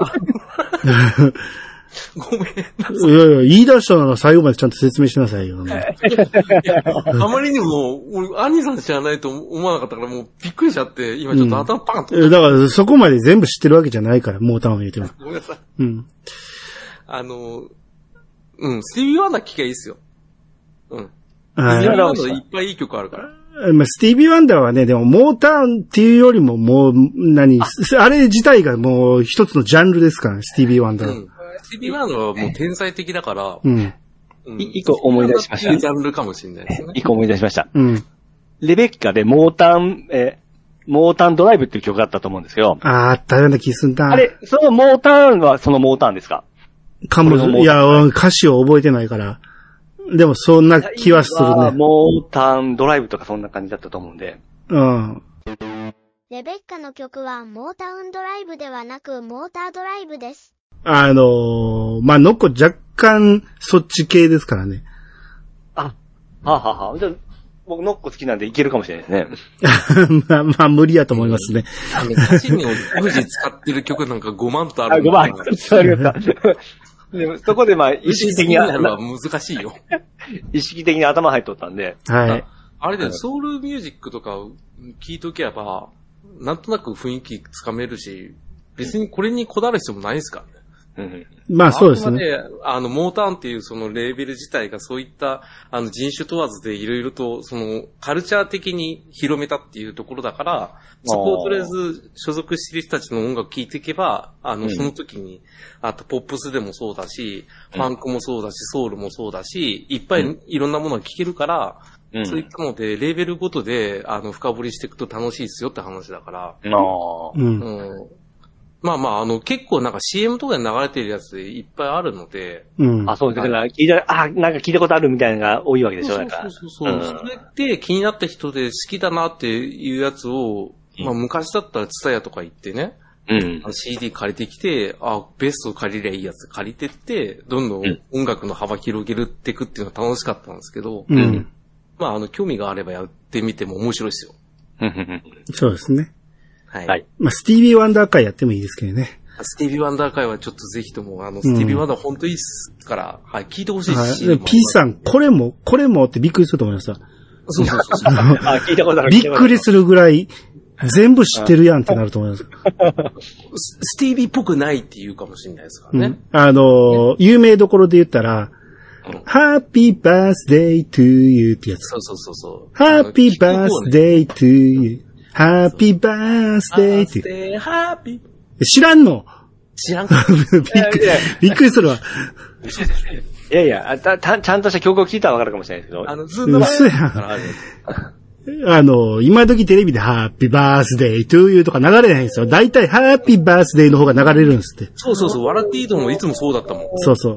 ごめんなさい。 いや、言い出したなら最後までちゃんと説明しなさいよ。 あまりにも、俺、アニさん知らないと思わなかったからもうびっくりしちゃって、今ちょっと頭パンと。 だからそこまで全部知ってるわけじゃないから、モータウンを言っても。 ごめんなさい。スティービー・ワンダー聴きゃいいっすよ。スティービー・ワンダーいっぱいいい曲あるから。 スティービー・ワンダーはね、でもモータウンっていうよりももう、あれ自体がもう一つのジャンルですからね、スティービー・ワンダー。 スティービー・ワンダーはもう天才的だから、 一個思い出しました。 ジャンルかもしれないですね。 一個思い出しました。レベッカでモータンドライブっていう曲があったと思うんですよ。 あったような気すんだ。 あれ、そのモータウンはそのモータウンですか？ いや、歌詞を覚えてないから。でもそんな気はするね。 モータウンドライブとかそんな感じだったと思うんで。 レベッカの曲はモータウンドライブではなくモータードライブです。 ノッコ若干そっち系ですからね。 じゃあ、僕ノッコ好きなんでいけるかもしれないですね。無理やと思いますね。 歌詞に無事使ってる曲なんか5万とある。 5万ありました。でもそこで意識的になるのは難しいよ。 意識的に頭入っとったんで。 はい。 あれでソウルミュージックとか聞いとけば、なんとなく雰囲気つかめるし、別にこれにこだわる必要もないですからね。 そうですね。 モータウンっていうそのレーベル自体がそういった人種問わずでいろいろとそのカルチャー的に広めたっていうところだから、そこをとりあえず所属している人たちの音楽聴いていけば、その時に、あとポップスでもそうだし、ファンクもそうだし、ソウルもそうだし、いっぱいいろんなものが聴けるから、そういったので、レーベルごとで、深掘りしていくと楽しいっすよって話だから。 まあ、結構なんか CM とかで流れてるやついっぱいあるので。 うん。あ、そうです。だから、なんか聞いたことあるみたいなのが多いわけでしょ、なんか。 そう。それって気になった人で好きだなっていうやつを、まあ昔だったらツタヤとか行ってね。うん。CD 借りてきて、ベスト借りりゃいいやつ借りてって、どんどん音楽の幅広げるっていくっていうのが楽しかったんですけど。うん。まあ興味があればやってみても面白いですよ。 そうですね。 はい。 まあ、スティービー・ワンダー会やってもいいですけどね。 スティービー・ワンダー会はちょっとぜひとも、スティービー・ワンダー本当いいっすから、はい、聞いてほしいし。 はい。P さん、これもってびっくりすると思いました。 そう。 聞いたことある。 びっくりするぐらい、全部知ってるやんってなると思います。 スティービーっぽくないって言うかもしれないですからね。 有名どころで言ったら、Happy Birthday to You ってやつ。 そう。 Happy Birthday to You。Happy Birthday to You。知らんの？ 知らんかびっくりするわ。 いや、ちゃんとした曲を聞いたらわかるかもしれないですけど。 ずっと嘘やん。今時テレビで Happy Birthday to You とか流れないんですよ。だいたい Happy Birthday の方が流れるんですって。 そう。笑っていいともいつもそうだったもん。 そう。 ち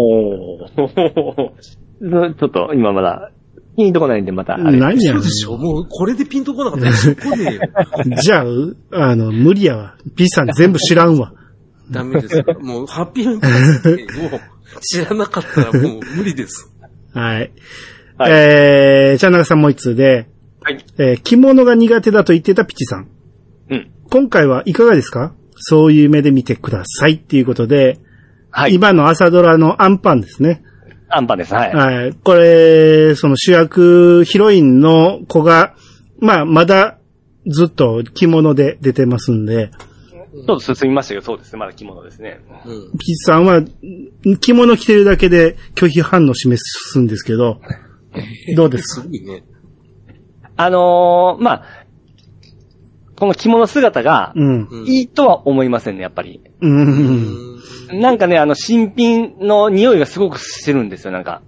ょっと今まだピンとこないんでまた。 何やん。 そうでしょ。もうこれでピンとこなかったらしょこねえよ。 じゃあ、無理やわ。P さん全部知らんわ。 ダメです。もうハッピーバースデーを知らなかったらもう無理です。 はい。チャンナカさんもう一通で、はい。着物が苦手だと言ってたピチさん。うん。今回はいかがですか？そういう目で見てくださいっていうことで、はい。今の朝ドラのアンパンですね。 アンパンです。はい。 はい。これ、その主役、ヒロインの子が、まだずっと着物で出てますんで。 ちょっと進みましたけど、そうですね。まだ着物ですね。 ピチさんは、着物着てるだけで拒否反応示すんですけど、どうですか？ すごいね。 この着物姿が、いいとは思いませんね、やっぱり。なんかね、新品の匂いがすごくしてるんですよ、なんか。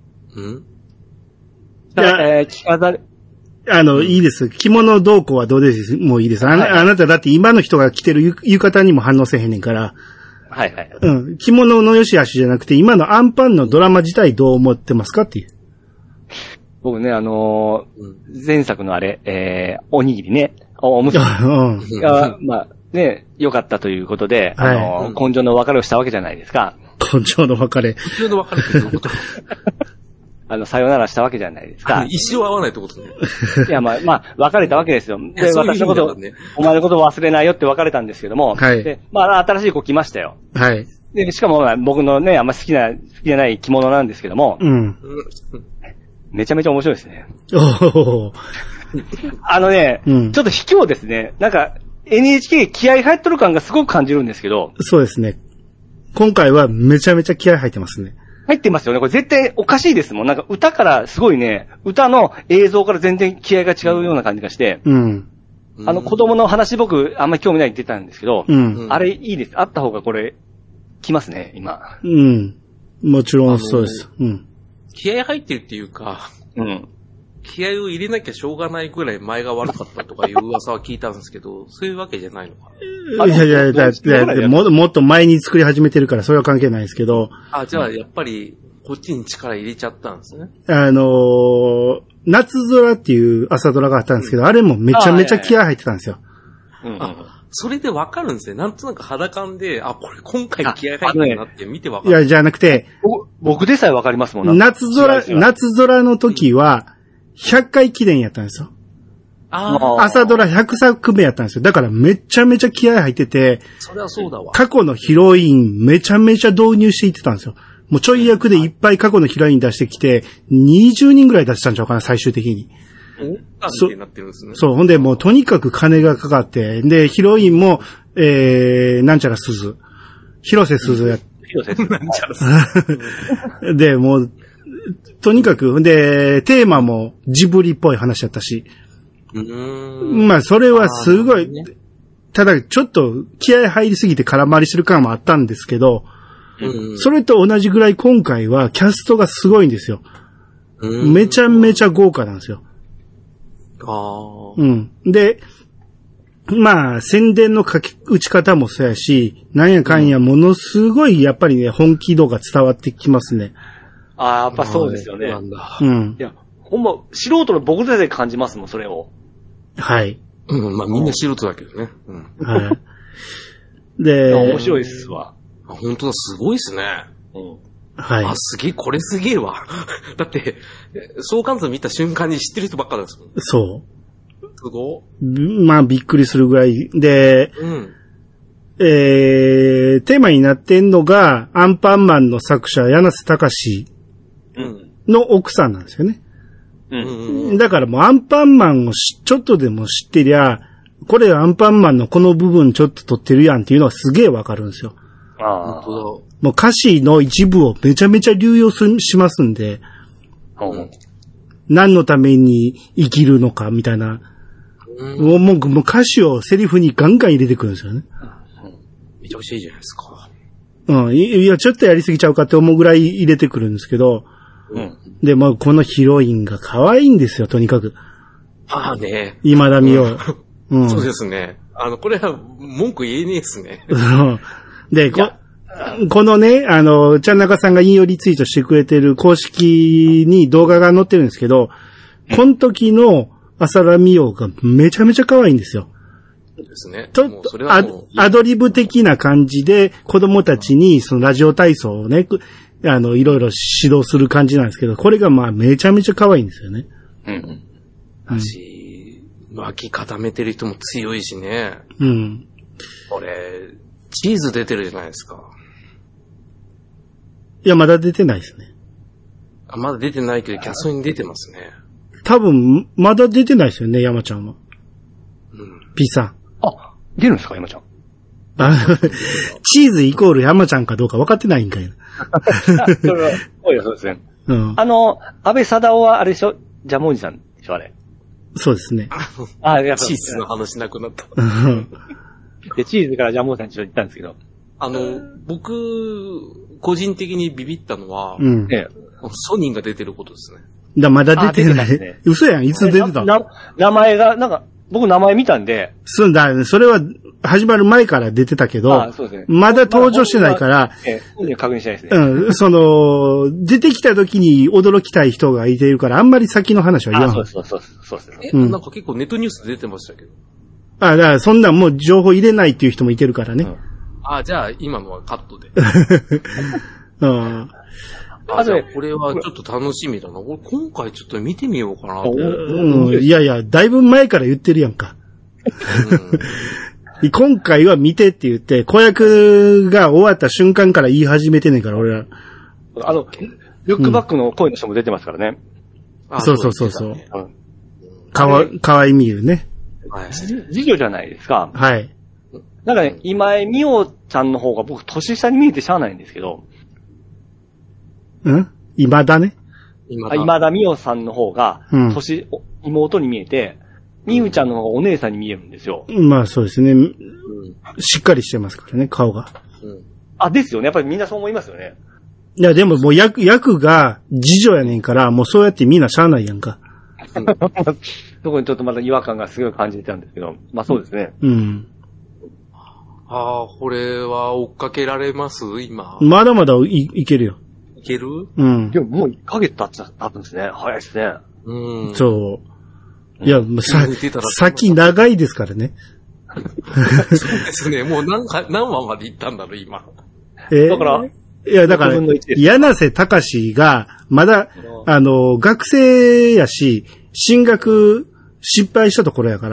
着飾る。 いいです。着物同行はどうですもういいです。あなただって今の人が着てる浴衣にも反応せへんねんから。 はい。 着物の良し悪しじゃなくて、今のアンパンのドラマ自体どう思ってますかっていう。 僕ね、前作のあれ、おにぎりね、おむすびが、良かったということで、根性の別れをしたわけじゃないですか。 根性の別れ。 根性の別れってどういうこと？ さよならしたわけじゃないですか。 一生会わないってことね。 いや、別れたわけですよ。で、私のこと、お前のことを忘れないよって別れたんですけども、はい。で、新しい子来ましたよ。 はい。 で、しかも、僕のね、あんま好きじゃない着物なんですけども、めちゃめちゃ面白いですね。ちょっと卑怯ですね。なんか、NHK 気合入っとる感がすごく感じるんですけど。 そうですね。今回はめちゃめちゃ気合入ってますね。 入ってますよね。これ絶対おかしいですもん。なんか歌からすごいね、歌の映像から全然気合が違うような感じがして。子供の話僕あんまり興味ないって言ってたんですけど、あれいいです。あった方がこれ、来ますね、今。 もちろんそうです。 気合入ってるっていうか、気合を入れなきゃしょうがないぐらい前が悪かったとかいう噂は聞いたんですけど、そういうわけじゃないのかな。 いや、もっと前に作り始めてるからそれは関係ないですけど。 じゃあやっぱりこっちに力入れちゃったんですね。 夏空っていう朝ドラがあったんですけど、あれもめちゃめちゃ気合入ってたんですよ。 それでわかるんですね。なんとなく肌感で、これ今回気合入ってるなって見てわかる。 いや、じゃなくて、 僕でさえわかりますもん。 夏空の時は、100回記念やったんですよ。朝ドラ100作目やったんですよ。だからめちゃめちゃ気合入ってて、 それはそうだわ。 過去のヒロインめちゃめちゃ導入していってたんですよ。もうちょい役でいっぱい過去のヒロイン出してきて、20人ぐらい出したんちゃうかな、最終的に。そう。ほんで、もうとにかく金がかかって、で、ヒロインも、なんちゃら鈴。広瀬鈴や。 広瀬なんちゃら鈴。で、もう、とにかく、で、テーマもジブリっぽい話だったし。それはすごい、ただ、ちょっと気合入りすぎて空回りしてる感もあったんですけど、それと同じぐらい今回はキャストがすごいんですよ。めちゃめちゃ豪華なんですよ。で、 まあ、宣伝の打ち方もそうやし、なんやかんやものすごいやっぱりね、本気度が伝わってきますね。 ああ、やっぱそうですよね。 なんだ。 うん。 いや、ほんま、素人の僕らで感じますもん、それを。 はい。 まあみんな素人だけどね。 はい。で、 面白いっすわ。 本当だ、すごいっすね。 はい。 すげえ、これすげえわ。だって、相関図見た瞬間に知ってる人ばっかですもん。 そう。 すご。 まあ、びっくりするぐらいで、テーマになってんのが、アンパンマンの作者、柳瀬隆の奥さんなんですよね。だからもうアンパンマンをちょっとでも知ってりゃ、これアンパンマンのこの部分ちょっと撮ってるやんっていうのはすげえわかるんですよ。 ああ。本当だ。 もう歌詞の一部をめちゃめちゃ流用しますんで、何のために生きるのかみたいな、もう歌詞をセリフにガンガン入れてくるんですよね。 めちゃくちゃいいじゃないですか。 いや、ちょっとやりすぎちゃうかって思うぐらい入れてくるんですけど、でもこのヒロインが可愛いんですよ、とにかく。 ああね。 今田美桜。 そうですね。これは文句言えねえですね。 で、このね、ちゃんなかさんが引用リツイートしてくれてる公式に動画が載ってるんですけど、この時の浅田美桜がめちゃめちゃ可愛いんですよ。 そうですね。 ちょっとアドリブ的な感じで子供たちにそのラジオ体操をね、いろいろ指導する感じなんですけど、これがまあめちゃめちゃ可愛いんですよね。 巻き固めてる人も強いしね。これ、チーズ出てるじゃないですか。 いや、まだ出てないですね。 まだ出てないけど、キャストに出てますね。 多分、まだ出てないですよね、山ちゃんは。P さん。 あ、出るんですか、山ちゃん。 チーズイコール山ちゃんかどうか分かってないんかいな。 そうですね。安倍貞夫はあれでしょ、ジャムおじさんでしょ、あれ。 そうですね。 やっぱチーズの話なくなった。 で、チーズからジャムおじさんに言ったんですけど。 僕、個人的にビビったのは、ソニーが出てることですね。まだ出てない。嘘やん、いつ出てたの？ 名前が、なんか、僕名前見たんで。 それは始まる前から出てたけど、まだ登場してないから、 本人は確認してないですね。出てきた時に驚きたい人がいているから、あんまり先の話は言わない。 そうですね。 なんか結構ネットニュース出てましたけど。 だからそんなんもう情報入れないっていう人もいてるからね。 じゃあ今のはカットで。じゃあこれはちょっと楽しみだな。俺今回ちょっと見てみようかな。 いや、だいぶ前から言ってるやんか。今回は見てって言って、子役が終わった瞬間から言い始めてんねんから、俺ら。 ルックバックの声の人も出てますからね。 そう。かわいみゆね。 次女じゃないですか。 はい。 なんかね、今井美桜ちゃんの方が僕年下に見えてしゃあないんですけど。 今田ね。 今田美桜さんの方が、妹に見えて、美羽ちゃんの方がお姉さんに見えるんですよ。 まあそうですね。しっかりしてますからね、顔が。 ですよね。やっぱりみんなそう思いますよね。 いや、でももう役が次女やねんから、もうそうやってみんなしゃあないやんか。 そこにちょっとまた違和感がすごい感じてたんですけど、まあそうですね。 これは追っかけられます今。 まだまだいけるよ。 いける？ でももう1ヶ月経ったんですね。早いですね。 そう。いや、先長いですからね。 そうですね。もう何話まで行ったんだろう、今。 だから、柳瀬隆が、まだ、学生やし、進学失敗したところやから、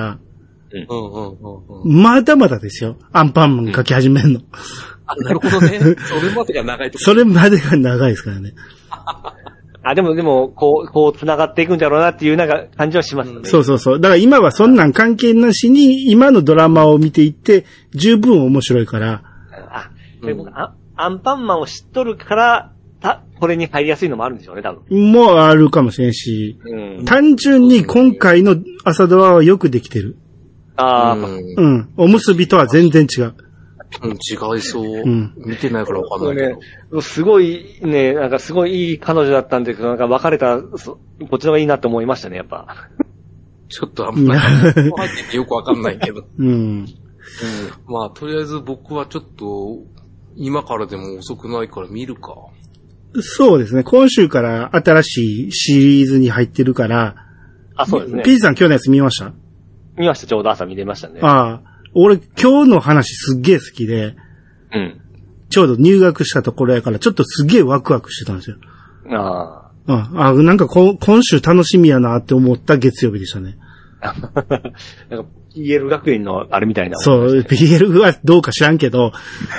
まだまだですよ。アンパンマン書き始めんの。 なるほどね。それまでが長いところ。 それまでが長いですからね。 でも、こう繋がっていくんだろうなっていうなんか感じはしますね。 そう。だから今はそんなん関係なしに、今のドラマを見ていって、十分面白いから。 アンパンマンを知っとるから、これに入りやすいのもあるんでしょうね、多分。 もうあるかもしれんし、単純に今回の朝ドラはよくできてる。おむすびとは全然違う。 違いそう。見てないからわかんないけど。すごいね、なんかすごいいい彼女だったんだけど、なんか別れた、こっちの方がいいなって思いましたね、やっぱ。 ちょっとあんまり、入っててよくわかんないけど。 うん。 まあ、とりあえず僕はちょっと、今からでも遅くないから見るか。 そうですね。今週から新しいシリーズに入ってるから。 あ、そうですね。 ピーチさん今日のやつ見ました？ 見ました。ちょうど朝見れましたね。 ああ。俺今日の話すっげえ好きで。 うん。 ちょうど入学したところやからちょっとすっげえワクワクしてたんですよ。 ああ。なんか今週楽しみやなって思った月曜日でしたね。 なんか PL 学園のあれみたいな。 そう、PL はどうか知らんけど、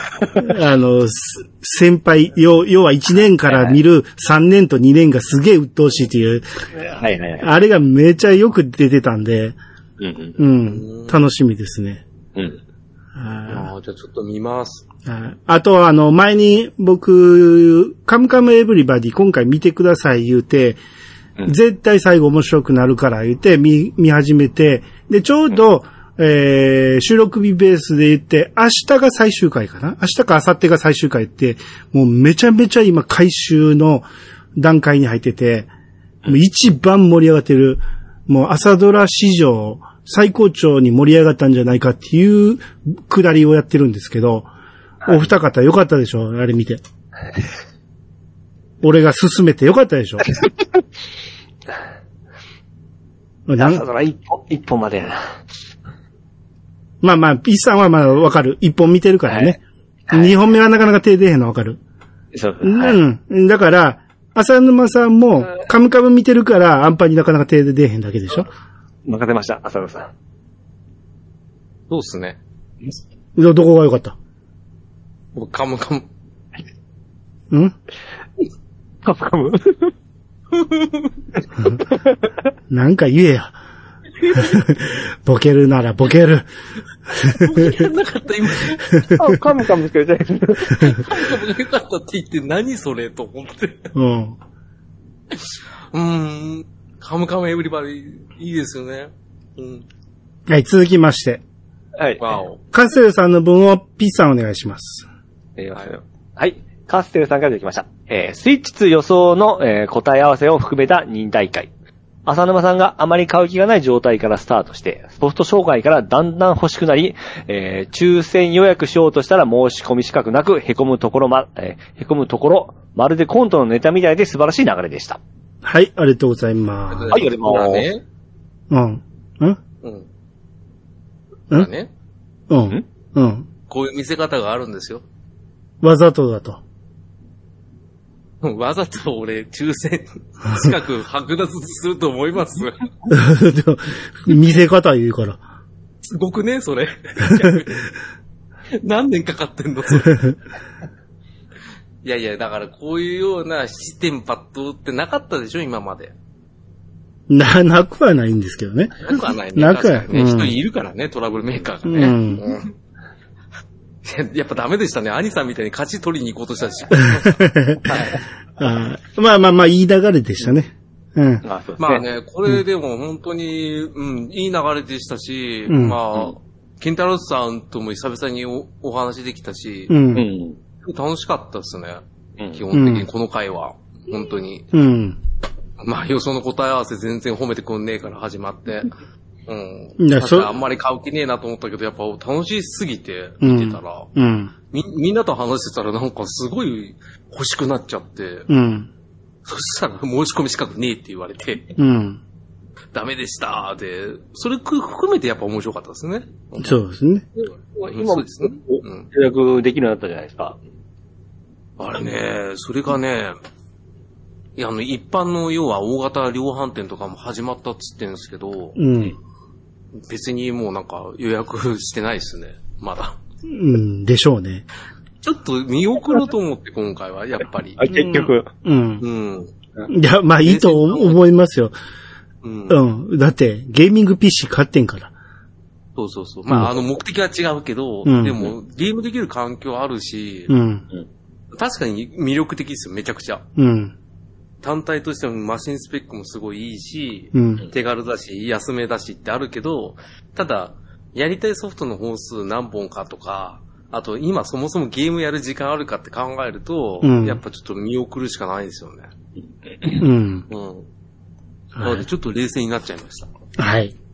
先輩、要は1年から見る3年と2年がすげえ鬱陶しいっていう、 はいはいはい、 あれがめちゃよく出てたんで、楽しみですね。 じゃあちょっと見ます。 あとは前に僕、カムカムエブリバディ今回見てください言うて、絶対最後面白くなるから言って見始めて、で、ちょうど、収録日ベースで言って、明日が最終回かな？明日か明後日が最終回って、もうめちゃめちゃ今回収の段階に入ってて、もう一番盛り上がってる、もう朝ドラ史上最高潮に盛り上がったんじゃないかっていうくだりをやってるんですけど、お二方よかったでしょ？あれ見て。俺が勧めてよかったでしょ？ 朝ドラ一本までやな。 まあ、ピーさんはまあわかる。一本見てるからね。はい、二本目はなかなか手出へんのわかる。 そうですね。 うん。だから、浅沼さんもカムカム見てるからアンパンになかなか手出へんだけでしょ？ 任せました、浅沼さん。 そうっすね。 どこが良かった？ カムカム。 ん？ カムカムなんか言えや。ボケるならボケる。 ボケらなかった今。カムカムしか言ってない。カムカムが良かったって言って何それと思って。カムカムエブリバディいいですよね。 はい、続きまして。 はい。 カステルさんの分をピッさんお願いします。 はい。カステルさんから出てきました。スイッチ2予想の、答え合わせを含めた任大会。浅沼さんがあまり買う気がない状態からスタートして、ソフト紹介からだんだん欲しくなり、抽選予約しようとしたら申し込み資格なく、凹むところ、まるでコントのネタみたいで素晴らしい流れでした。 はい、ありがとうございます。 はい、ありがとうございます。こういう見せ方があるんですよ。 わざとだと。 わざと俺、抽選、近く剥奪すると思います。 見せ方言うから。 すごくね、それ。何年かかってんの、それ。いやいや、だからこういうような七点抜刀ってなかったでしょ、今まで。 なくはないんですけどね。 なくはないね。なくはね。人いるからね、トラブルメーカーがね。やっぱダメでしたね。兄さんみたいに勝ち取りに行こうとしたし。 まあ、いい流れでしたね。 まあね、これでも本当に、いい流れでしたし、まあ、ケンタロスさんとも久々にお話できたし、楽しかったですね。基本的にこの回は。本当に。まあ予想の答え合わせ全然褒めてくんねえから始まって。あんまり買う気ねえなと思ったけど、やっぱ楽しすぎて見てたら、みんなと話してたらなんかすごい欲しくなっちゃって、そしたら申し込み資格ねえって言われて、ダメでしたで、それ含めてやっぱ面白かったですね。 そうですね。 今もですね。予約できるようになったじゃないですか。 あれね、それがね、いや、一般の要は大型量販店とかも始まったっつってんですけど、別にもうなんか予約してないですね、まだ。 でしょうね。 ちょっと見送ろうと思って今回は、やっぱり。 結局。 いや、まあいいと思いますよ。だって、ゲーミング PC 買ってんから。 そう。まあ、目的は違うけど、でも、ゲームできる環境あるし、確かに魅力的ですよ、めちゃくちゃ。単体としてもマシンスペックもすごいいいし、手軽だし、安めだしってあるけど、ただ、やりたいソフトの本数何本かとか、あと今そもそもゲームやる時間あるかって考えると、やっぱちょっと見送るしかないですよね。なのでちょっと冷静になっちゃいました。 はい。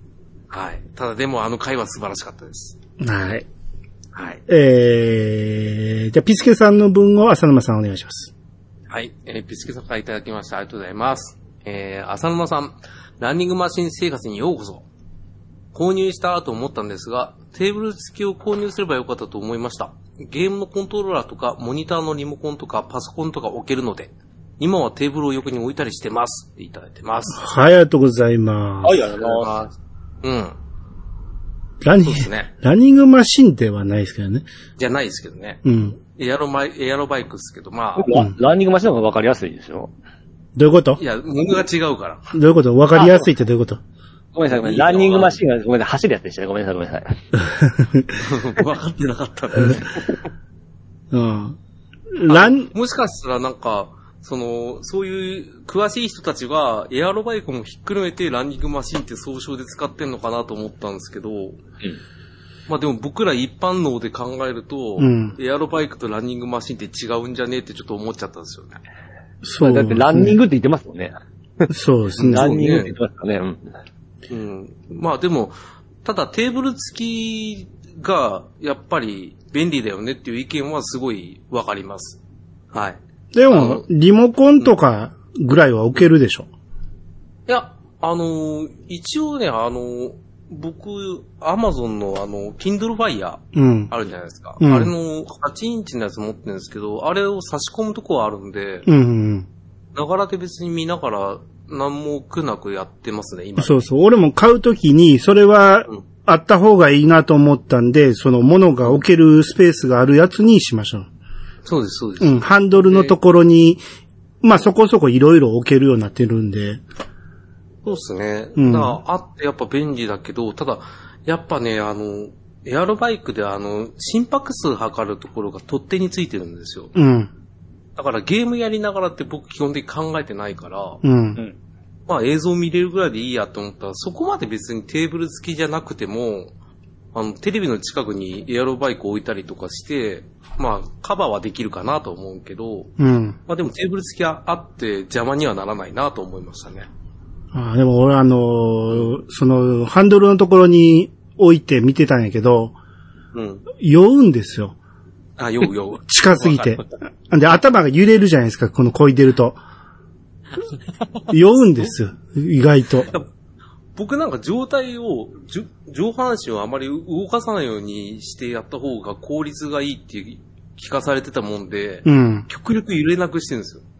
はい。ただでも回は素晴らしかったです。 はい。 はい。 じゃあ、ピスケさんの分を浅沼さんお願いします。 はい。ピスケさんからいただきました。ありがとうございます。浅沼さん、ランニングマシン生活にようこそ。購入したと思ったんですが、テーブル付きを購入すればよかったと思いました。ゲームのコントローラーとか、モニターのリモコンとか、パソコンとか置けるので、今はテーブルを横に置いたりしてます。っていただいてます。 はい、ありがとうございます。 はい、ありがとうございます。 うん。 ランニングマシンではないですけどね。 じゃないですけどね。 うん。 エアロバイクですけど、まあ。 ランニングマシンの方が分かりやすいですよ。 どういうこと？ いや、物が違うから。 どういうこと？分かりやすいってどういうこと？ ごめんなさい、ごめんなさい。ランニングマシンが、ごめんなさい、走るやつでしたね。ごめんなさい、ごめんなさい。 分かってなかったんです。 うん。 もしかしたらなんか、そういう詳しい人たちは、エアロバイクもひっくるめてランニングマシンって総称で使ってんのかなと思ったんですけど、まあでも僕ら一般脳で考えると、エアロバイクとランニングマシンって違うんじゃねえってちょっと思っちゃったんですよね。 そう、ね。だってランニングって言ってますもんね。 そうですね。 ランニングって言ってますからね。 まあでも、ただテーブル付きがやっぱり便利だよねっていう意見はすごいわかります。はい。 でも、リモコンとかぐらいは置けるでしょ。 いや、一応ね、僕、アマゾンのKindle Fire あるじゃないですか。あれの8インチのやつ持ってるんですけど、あれを差し込むとこはあるんで、ながらで別に見ながら何も苦なくやってますね、今。 そうそう。俺も買うときに、それはあった方がいいなと思ったんで、その物が置けるスペースがあるやつにしましょう。 そうです、そうです。 ハンドルのところに、まあそこそこいろいろ置けるようになってるんで。 そうですね。だからあってやっぱ便利だけど、ただ、やっぱね、エアロバイクで心拍数測るところが取っ手についてるんですよ。だからゲームやりながらって僕基本的に考えてないから、まあ映像見れるぐらいでいいやと思ったら、そこまで別にテーブル付きじゃなくても、テレビの近くにエアロバイク置いたりとかして、まあ、カバーはできるかなと思うけど、まあでもテーブル付きあって邪魔にはならないなと思いましたね。 でも俺その、ハンドルのところに置いて見てたんやけど、酔うんですよ。 酔う。 近すぎて。で、頭が揺れるじゃないですか、この漕いでると。酔うんですよ、意外と。 僕なんか上半身をあまり動かさないようにしてやった方が効率がいいって聞かされてたもんで、極力揺れなくしてるんですよ。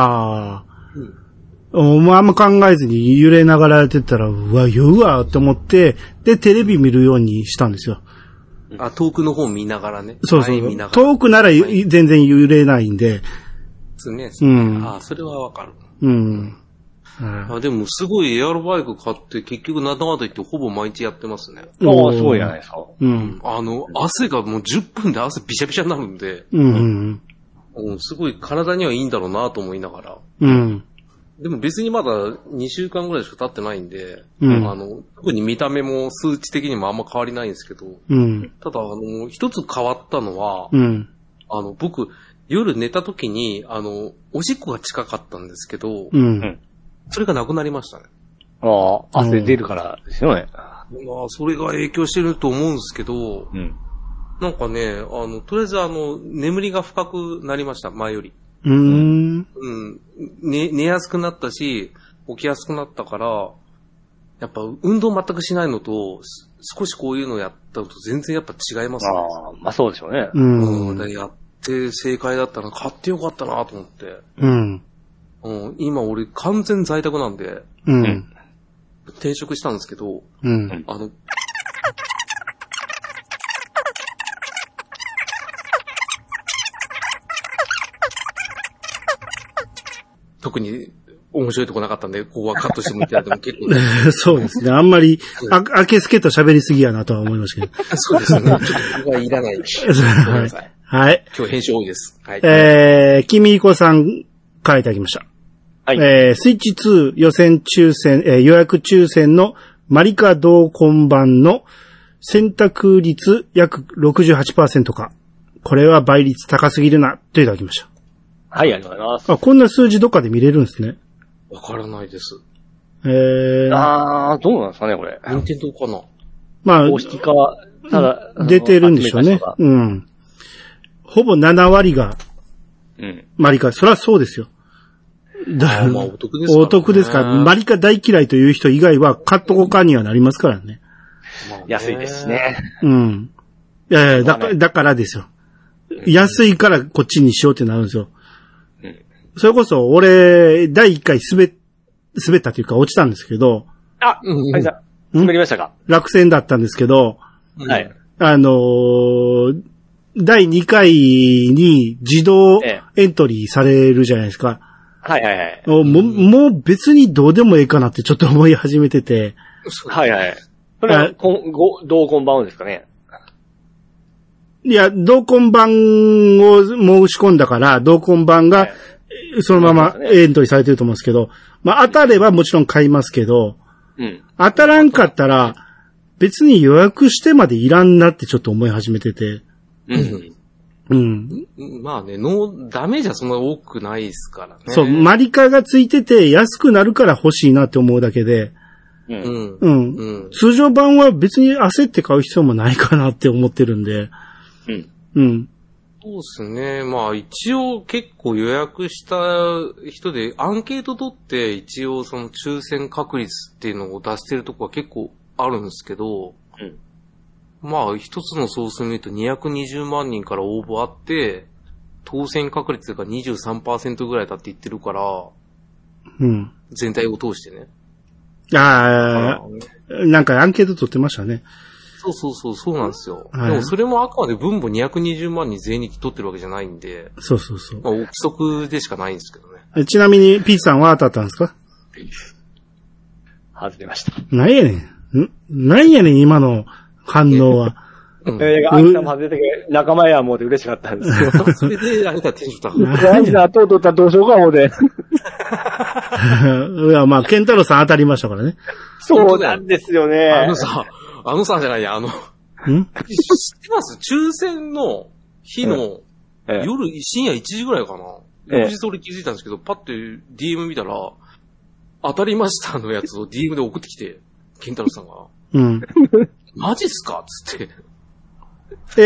もうあんま考えずに揺れながらやってたら、うわ、酔うわって思って、で、テレビ見るようにしたんですよ。 遠くの方見ながらね。 そう。遠くなら全然揺れないんで。 ですね。それはわかる。でも、すごいエアロバイク買って、結局なんだかんだ言ってほぼ毎日やってますね。 すごいじゃないですか。 汗がもう10分で汗びしゃびしゃになるんで、すごい体にはいいんだろうなと思いながら。でも別にまだ2週間ぐらいしか経ってないんで、特に見た目も数値的にもあんま変わりないんですけど、ただ、一つ変わったのは、僕、夜寝た時に、おしっこが近かったんですけど、それがなくなりましたね。 汗出るからですよね。 それが影響してると思うんですけど、なんかね、とりあえず眠りが深くなりました、前より。寝やすくなったし、起きやすくなったから、やっぱ運動全くしないのと、少しこういうのやったのと全然やっぱ違いますね。 まあそうでしょうね。 やって正解だったら買ってよかったなと思って。今俺完全在宅なんで、転職したんですけど、特に面白いとこなかったんで、ここはカットしてもらっても結構、 そうですね。あんまり、あけすけと喋りすぎやなとは思いましたけど。 そうですね。ちょっとここはいらない。 はい。 今日編集多いです。はい。 きみいこさんからいただきました。スイッチ2予選抽選、予約抽選のマリカ同梱版の選択率約 68% か。これは倍率高すぎるな、といただきました。 はい、ありがとうございます。 こんな数字どっかで見れるんですね。 わからないです。 どうなんですかね、これ。 任天堂かな。 まあ、 公式化は、ただ、 出てるんでしょうね。うん。ほぼ7割が、マリカ、そりゃそうですよ。 まあ、お得ですから、ね。 お得ですから、マリカ大嫌いという人以外は、買っとこうかにはなりますからね。 安いですしね。 うん。いやいや、だからですよ。安いからこっちにしようってなるんですよ。それこそ、俺、第1回滑ったというか落ちたんですけど。 はいさん、滑りましたか？ 落選だったんですけど。 はい。 第2回に自動エントリーされるじゃないですか。 はいはいはい。 もう別にどうでもええかなってちょっと思い始めてて。 はいはい。それは、同梱版ですかね。 いや、同梱版を申し込んだから、同梱版が、そのままエントリーされてると思うんですけど、まあ当たればもちろん買いますけど、当たらんかったら、別に予約してまでいらんなってちょっと思い始めてて。 まあね、ダメージはそんな多くないですからね。 そう、マリカがついてて安くなるから欲しいなって思うだけで、通常版は別に焦って買う必要もないかなって思ってるんで、 そうですね。まあ一応結構予約した人でアンケート取って一応その抽選確率っていうのを出してるとこは結構あるんですけど、まあ一つのソース見ると220万人から応募あって、当選確率が 23% ぐらいだって言ってるから、全体を通してね。 なんかアンケート取ってましたね。 そうなんですよ。でもそれもあくまで分母220万人全員に取ってるわけじゃないんで。 そう。 まあ憶測でしかないんですけどね。 ちなみにピーチさんは当たったんですか？ 外れました。 なんやねん、今の反応は。 アキさんも外れて仲間や思うて嬉しかったんですよ。 それで、あれだ、テンション高い。 アキさん後を取ったらどうしようか思うて。 いや、まあ、ケンタロウさん当たりましたからね。 そうなんですよね。 あのさじゃないや、知ってます抽選の日の深夜1時ぐらいかな。翌日俺気づいたんですけど、パッて DM 見たら、当たりましたのやつを DM で送ってきて、ケンタロウさんが。マジっすかつって。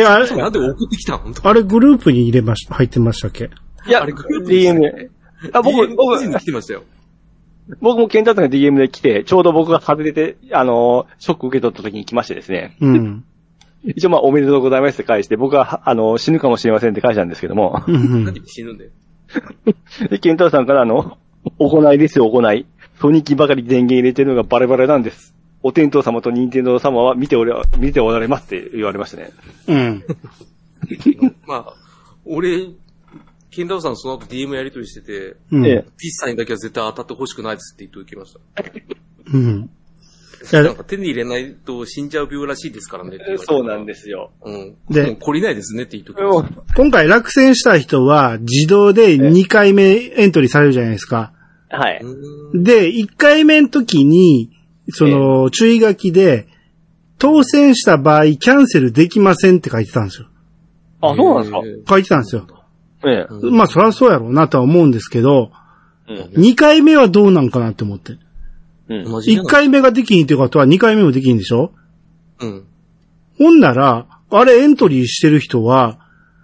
あれなんで送ってきたの？ あれグループに入ってましたっけ？ いや、あれグループ DM。僕に来てましたよ。 僕もケンタロウさんが DM で来て、ちょうど僕が外れて、ショック受け取った時に来ましてですね。一応おめでとうございますって返して、僕は、死ぬかもしれませんって返したんですけども。 なんで死ぬんだよ。 で、ケンタロウさんから行いですよ、行い。ソニキばかり電源入れてるのがバレバレなんです。お天道様と任天堂様は見ておられますって言われましたね。 まあ、俺、ケンタロウさんその後 DM やり取りしてて、ピッサにだけは絶対当たってほしくないですって言っておきました。なんか手に入れないと死んじゃう病らしいですからねって言われて。 そうなんですよ。 で、 懲りないですねって言っときました。 今回落選した人は自動で2回目エントリーされるじゃないですか。 はい。 で、1回目の時に、注意書きで、当選した場合、キャンセルできませんって書いてたんですよ。 あ、そうなんですか？ 書いてたんですよ。まあ、そりゃそうやろうなとは思うんですけど、2回目はどうなんかなって思って。1回目ができひんっていうことは2回目もできひんでしょ？ほんなら、あれエントリーしてる人は、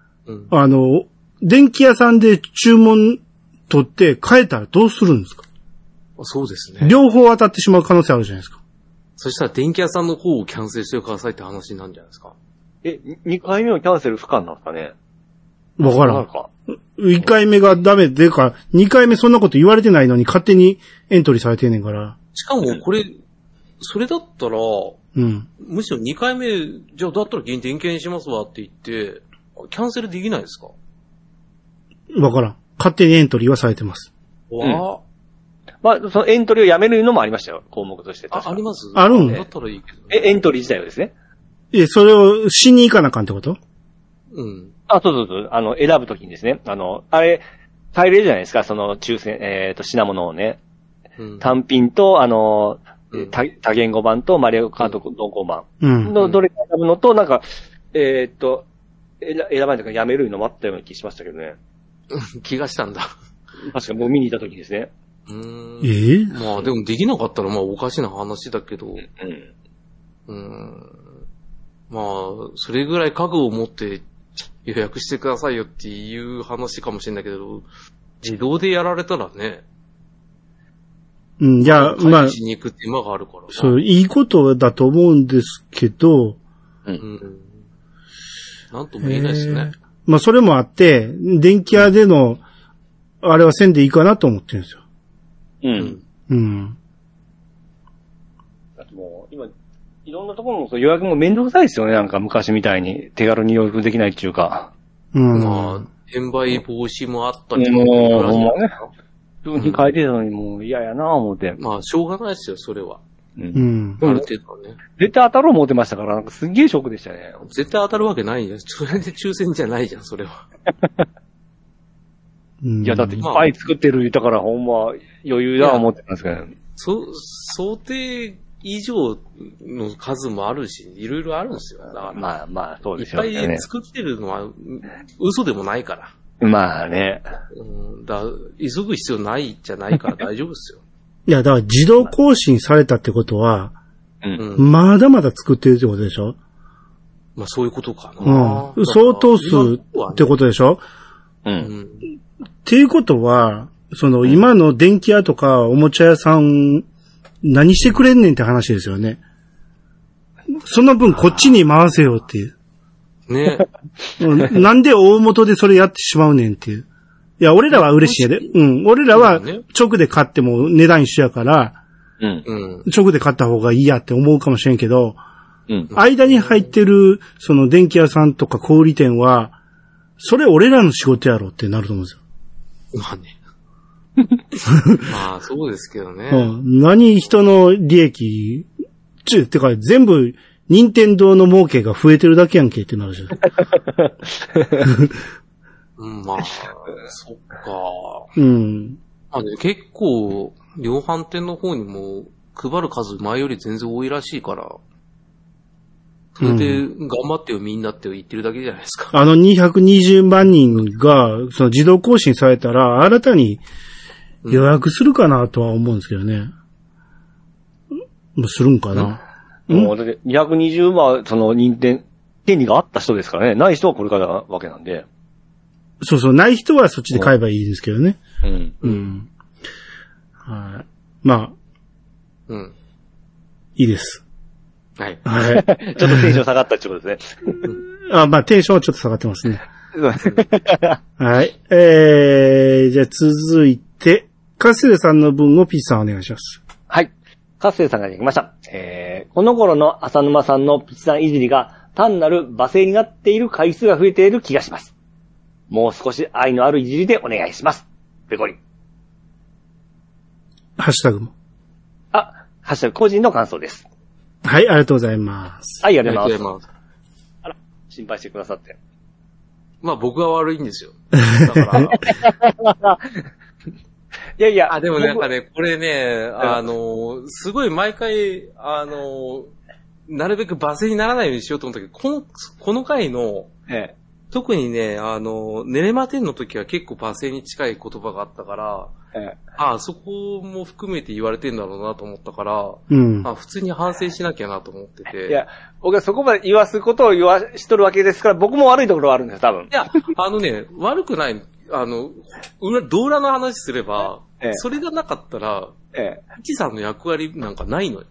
電気屋さんで注文取って変えたらどうするんですか？ そうですね。 両方当たってしまう可能性あるじゃないですか。 そしたら電気屋さんの方をキャンセルしてくださいって話になるんじゃないですか。 2回目のキャンセル不可なんですかね？ わからん。1回目がダメでか、2回目そんなこと言われてないのに勝手にエントリーされてんねんから。 しかもこれ、それだったら、むしろ2回目、じゃあだったら電気屋にしますわって言って、キャンセルできないですか？ わからん。勝手にエントリーはされてます。 まあ、そのエントリーをやめるのもありましたよ、項目として。 あります？ あるんだったらいいけど。 エントリー自体をですね。 それをしに行かなあかんってこと？ そう。選ぶときにですね。あれ、変えれるじゃないですか、その抽選、品物をね。単品と、多言語版とマリオカート同梱版のどれか選ぶのと、なんか、選ばないとかやめるのもあったような気しましたけどね。 気がしたんだ。 確かもう見に行ったときですね。 まあでもできなかったらまあおかしな話だけど、まあ、それぐらい覚悟を持って予約してくださいよっていう話かもしれないけど、自動でやられたらね。 いや、まあ、 しに行く手間があるから。 そう、いいことだと思うんですけど、 なんとも言えないですね。 まあ、それもあって、電気屋での、あれはせんでいいかなと思ってるんですよ。 あともう、今、いろんなところの予約もめんどくさいですよね。なんか昔みたいに手軽に予約できないっていうか。 まあ、転売防止もあったりもう、ほんまね。普通に書いてたのにもう嫌やなぁ思って。 まあ、しょうがないですよ、それは。ある程度ね。 絶対当たろう思ってましたから、なんかすっげえショックでしたね。 絶対当たるわけないじゃん。それで抽選じゃないじゃん、それは。 いや、だっていっぱい作ってる言ったから、ほんま余裕だと思ってたんですけど。 想定以上の数もあるし、いろいろあるんですよ。 まあ、そうですよね。 いっぱい作ってるのは嘘でもないから。 まあね。 急ぐ必要ないじゃないから大丈夫ですよ。 いや、だから自動更新されたってことは、まだまだ作ってるってことでしょ？ まあそういうことかな。 相当数ってことでしょ？っていうことは、今の電気屋とかおもちゃ屋さん、何してくれんねんって話ですよね。その分こっちに回せよっていう。 ね。 なんで大元でそれやってしまうねんっていう。いや、俺らは嬉しいやで。俺らは直で買っても値段一緒やから、直で買った方がいいやって思うかもしれんけど、間に入ってる、電気屋さんとか小売店は、それ俺らの仕事やろってなると思うんですよ。 まあね。まあ、そうですけどね。 何人の利益、てか全部、任天堂の儲けが増えてるだけやんけってなるじゃん。 まあ、そっか。結構、量販店の方にも配る数前より全然多いらしいから。それで、頑張ってよみんなって言ってるだけじゃないですか。 220万人が、自動更新されたら、新たに予約するかなとは思うんですけどね。するんかな。 もう、だって220万、権利があった人ですからね。ない人はこれからわけなんで。 そう、ない人はそっちで買えばいいですけどね。はい。まあ。いいです。 はい。 ちょっとテンション下がったってことですね。 まあ、テンションはちょっと下がってますね。はい。じゃあ続いて、カスレさんの分をピーさんお願いします。 はい。カスレさんができました。この頃の浅沼さんのピチさんいじりが単なる罵声になっている回数が増えている気がします。もう少し愛のあるいじりでお願いします。ペコリ。 ハッシュタグも。 ハッシュタグ個人の感想です。 はい、ありがとうございます。 はい、ありがとうございます。あら、心配してくださって。 まあ僕が悪いんですよ。だから。 いや。 でもなんかね、これね、すごい毎回、なるべく罵声にならないようにしようと思ったけど、この回の、特にね、寝れまてんの時は結構罵声に近い言葉があったから、そこも含めて言われてんだろうなと思ったから、普通に反省しなきゃなと思ってて。 いや、僕はそこまで言わすことをしとるわけですから、僕も悪いところはあるんですよ、多分。 いや、悪くない、動画の話すれば、それがなかったら、ピチさんの役割なんかないのよ。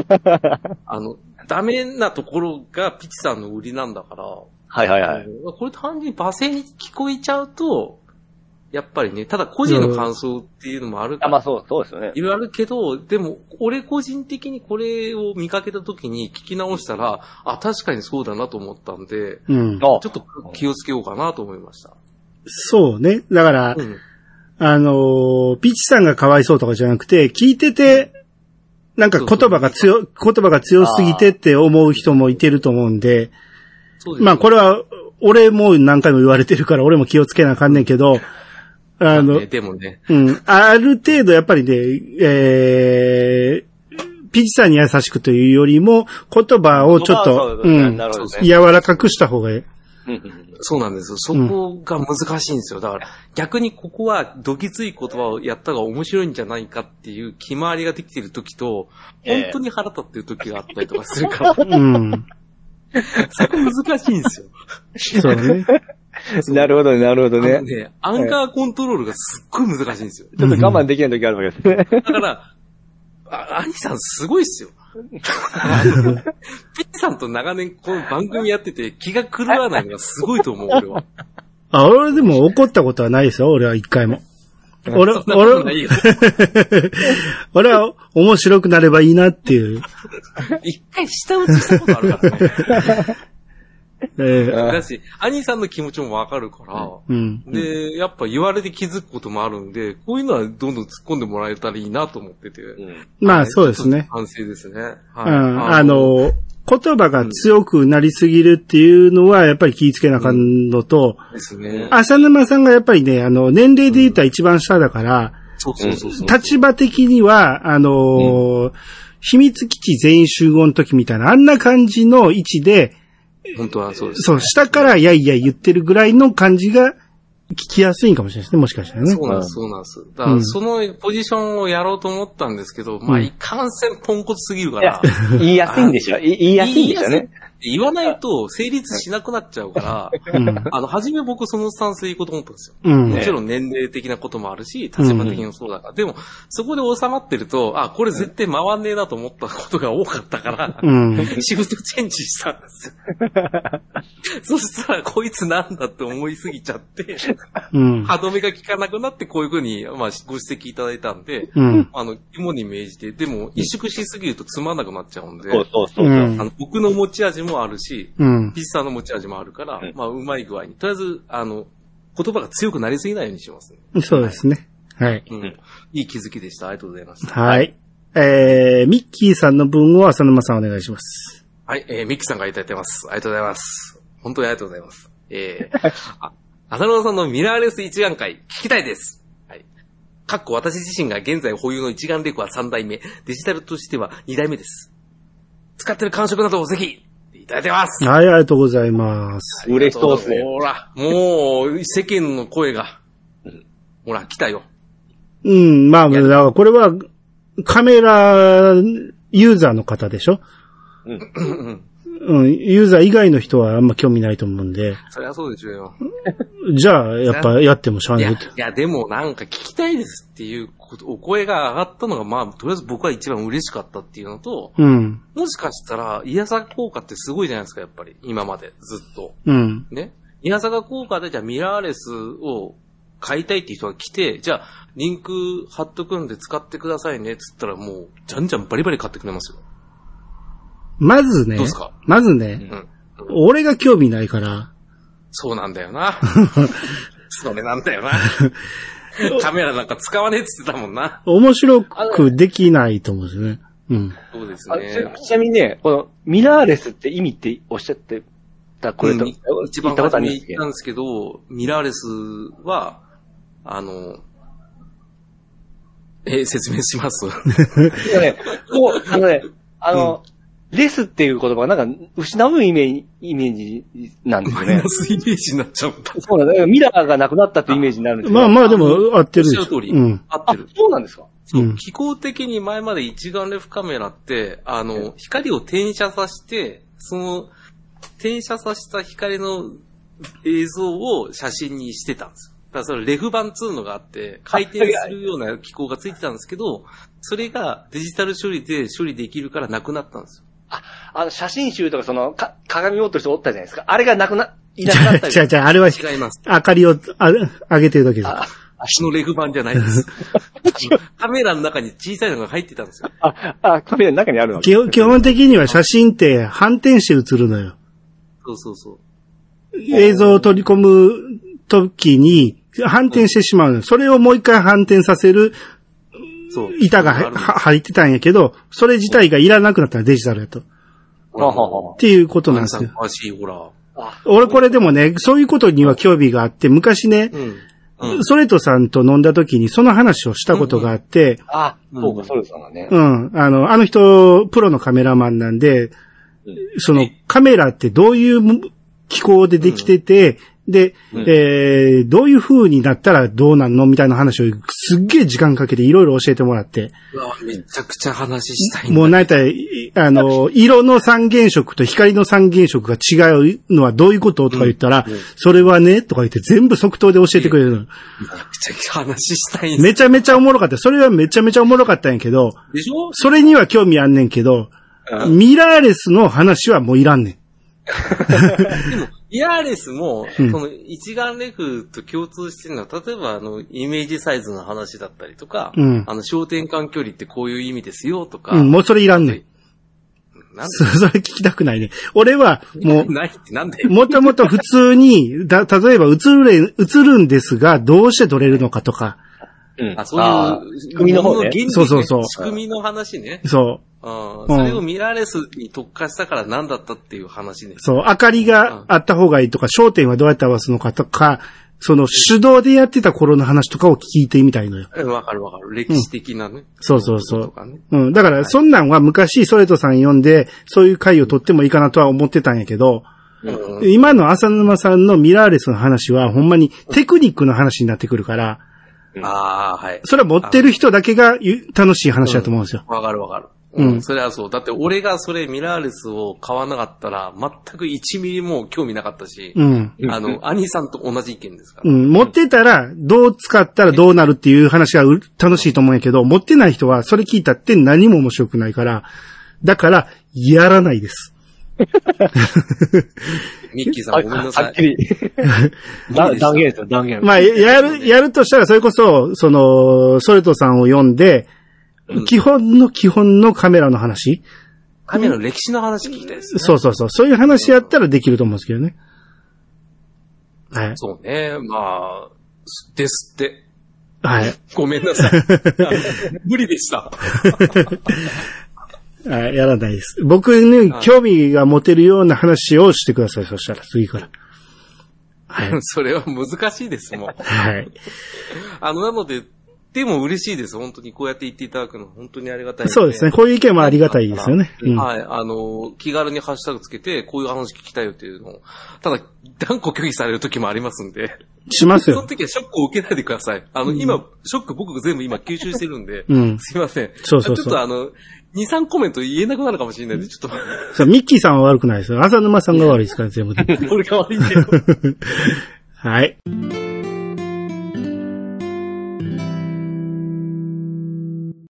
ダメなところがピチさんの売りなんだから。 はい。 これ単純に罵声に聞こえちゃうと、やっぱりね、ただ個人の感想っていうのもあるから。 まあそうですよね。 いろいろあるけど、でも、俺個人的にこれを見かけた時に聞き直したら、確かにそうだなと思ったんで、ちょっと気をつけようかなと思いました。 そうね。だから、ピチさんがかわいそうとかじゃなくて、聞いてて、なんか言葉が強すぎてって思う人もいてると思うんで、まあこれは、俺も何回も言われてるから俺も気をつけなあかんねんけど、 でもね。 ある程度やっぱりね、ピチさんに優しくというよりも、言葉をちょっと、柔らかくした方がそうなんですよ。そこが難しいんですよ。だから逆にここはどぎつい言葉をやったが面白いんじゃないかっていう気回りができている時と、本当に腹立ってる時があったりとかするから。そこ難しいんですよ。 そうね。 なるほどね、なるほどね。 アンカーコントロールがすっごい難しいんですよ。 ちょっと我慢できない時あるわけですね。 だから、兄さんすごいっすよ。ピッチさんと長年この番組やってて気が狂わないのがすごいと思う、俺は。 俺でも怒ったことはないですよ、俺は一回も。俺は面白くなればいいなっていう。 一回舌打ちしたことあるからね。だし、兄さんの気持ちもわかるから、で、やっぱ言われて気づくこともあるんで、こういうのはどんどん突っ込んでもらえたらいいなと思ってて。 まあそうですね。 反省ですね。 言葉が強くなりすぎるっていうのはやっぱり気ぃつけなあかんのと、 ですね。 浅沼さんがやっぱりね、年齢で言ったら一番下だから、立場的には、秘密基地全員集合の時みたいな、あんな感じの位置で、 本当はそうです、ね。 そう、下からやいや言ってるぐらいの感じが聞きやすいんかもしれないですね、もしかしたらね。 そうなんです、そうなんです。だから、そのポジションをやろうと思ったんですけど、まあ、いかんせんポンコツすぎるから。 言いやすいんでしょ？言いやすいんでしょね。 言わないと成立しなくなっちゃうから、初め僕そのスタンスで行こうと思ったんですよ。もちろん年齢的なこともあるし、立場的にもそうだから。でも、そこで収まってると、これ絶対回んねえなと思ったことが多かったから、シフトチェンジしたんですよ。そしたら、こいつなんだって思いすぎちゃって、歯止めが効かなくなってこういうふうに、まあ、ご指摘いただいたんで、肝に銘じて、でも、萎縮しすぎるとつまんなくなっちゃうんで、僕の持ち味もあるし、ピッチさんの持ち味もあるから、まあ、うまい具合に。とりあえず、言葉が強くなりすぎないようにしますね。 そうですね。はい。 いい気づきでした。ありがとうございました。 はい。ミッキーさんの分を浅沼さんお願いします。 はい、ミッキーさんがいただいてます。ありがとうございます。本当にありがとうございます。浅沼さんのミラーレス一眼回、聞きたいです。はい。私自身が現在保有の一眼レコは3代目、デジタルとしては2代目です。使ってる感触などをぜひ、いただいてます。 はい、ありがとうございます。 嬉しそうですね。 ほら、もう、世間の声が、ほら、来たよ。 まあ、だからこれは、カメラユーザーの方でしょ？ユーザー以外の人はあんま興味ないと思うんで。 そりゃそうでしょうよ。 じゃあ、やっぱやってもしゃあないと。 いや、でもなんか聞きたいですっていうお声が上がったのが、まあ、とりあえず僕は一番嬉しかったっていうのと、もしかしたら、イヤサガ効果ってすごいじゃないですか、やっぱり。今まで、ずっと。ね。イヤサガ効果で、じゃあミラーレスを買いたいっていう人が来て、じゃあ、リンク貼っとくんで使ってくださいね、つったらもう、じゃんじゃんバリバリ買ってくれますよ。 まずね、俺が興味ないから。 そうなんだよな。それなんだよな。カメラなんか使わねえって言ってたもんな。 面白くできないと思うんですね。 そうですね。 ちなみにね、このミラーレスって意味っておっしゃってた、これと、 一番初めに言ったんですけど、ミラーレスは、説明します。 レスっていう言葉がなんか失うイメージなんですよね。 マイナスイメージになっちゃうんだ。 そうなんだ。ミラーがなくなったってイメージになるんですけど。まあでも合ってるでしょ。 おっしゃる通り。合ってる。 そうなんですか？ そう。機構的に前まで一眼レフカメラって、光を転写させて、その、転写させた光の映像を写真にしてたんですよ。だからそれレフ版2のがあって、回転するような機構がついてたんですけど、それがデジタル処理で処理できるからなくなったんですよ。 写真集とか鏡を落としておったじゃないですか。あれがいなくなったり。 違う、あれは違います。明かりを上げてるだけです。 足のレフ版じゃないです。カメラの中に小さいのが入ってたんですよ。 カメラの中にあるの？ 基本的には写真って反転して映るのよ。 そう。 映像を取り込む時に反転してしまうの。それをもう一回反転させる板が入ってたんやけど、それ自体がいらなくなったらデジタルやと。っていうことなんですよ。俺これでもね、そういうことには興味があって、昔ね、ソレトさんと飲んだ時にその話をしたことがあって、 そうか、ソレトさんがね。 あの人、プロのカメラマンなんで、そのカメラってどういう気候でできてて、で、どういう風になったらどうなんのみたいな話をすっげえ時間かけていろいろ教えてもらって。 めちゃくちゃ話したいんだ。 もうなんか、色の三原色と光の三原色が違うのはどういうこととか言ったら、それはね、とか言って全部即答で教えてくれるの。めちゃくちゃ話したいんめちゃめちゃおもろかった。それはめちゃめちゃおもろかったんやけど、 でしょ？ それには興味あんねんけど、ミラーレスの話はもういらんねん。 でもミラーレスも、その一眼レフと共通してるのは、例えばイメージサイズの話だったりとか、焦点間距離ってこういう意味ですよとか。 もうそれいらんねん。それ聞きたくないね。俺は、もう、 ないってなんでもともと普通に、例えば映るんですが、どうして撮れるのかとか。 そういう、 仕組みの方ね。 そう。仕組みの話ね。 そう。 それをミラーレスに特化したから何だったっていう話ね。 そう、明かりがあった方がいいとか、焦点はどうやって合わすのかとか、その手動でやってた頃の話とかを聞いてみたいのよ。 わかる。歴史的なね。 そう。だから、そんなんは昔、ソレトさん読んで、そういう回を取ってもいいかなとは思ってたんやけど、今の浅沼さんのミラーレスの話は、ほんまにテクニックの話になってくるから、 はい。 それは持ってる人だけが楽しい話だと思うんですよ。 わかる。それはそう。だって俺がそれミラーレスを買わなかったら、全く1ミリも興味なかったし、兄さんと同じ意見ですから。 持ってたら、どう使ったらどうなるっていう話が楽しいと思うんやけど、持ってない人はそれ聞いたって何も面白くないから、だから、やらないです。 ミッキーさんごめんなさい。 はっきり。断言ですよ、断言。 まあ、やるとしたら、それこそ、ソレトさんを読んで、基本のカメラの話。 カメラの歴史の話聞きたいですね。 そう。そういう話やったらできると思うんですけどね。はい。 そうね。まあ、ですって。 はい。 ごめんなさい。無理でした。 やらないです。僕に興味が持てるような話をしてください。そしたら次から。 はい。それは難しいですもん。 はい。 なので、でも嬉しいです。本当にこうやって言っていただくの本当にありがたい、 そうですね。こういう意見もありがたいですよね。 はい。気軽にハッシュタグつけて、こういう話聞きたいよっていうのを、ただ、断固拒否される時もありますんで。 しますよ。 その時はショックを受けないでください。今、ショック僕全部今吸収してるんで、すいません。 そう。 ちょっと2、3コメント言えなくなるかもしれないんで、ちょっと。 そう、ミッキーさんは悪くないですよ。浅沼さんが悪いですから、全部で。 俺が悪いんだよ。 はい。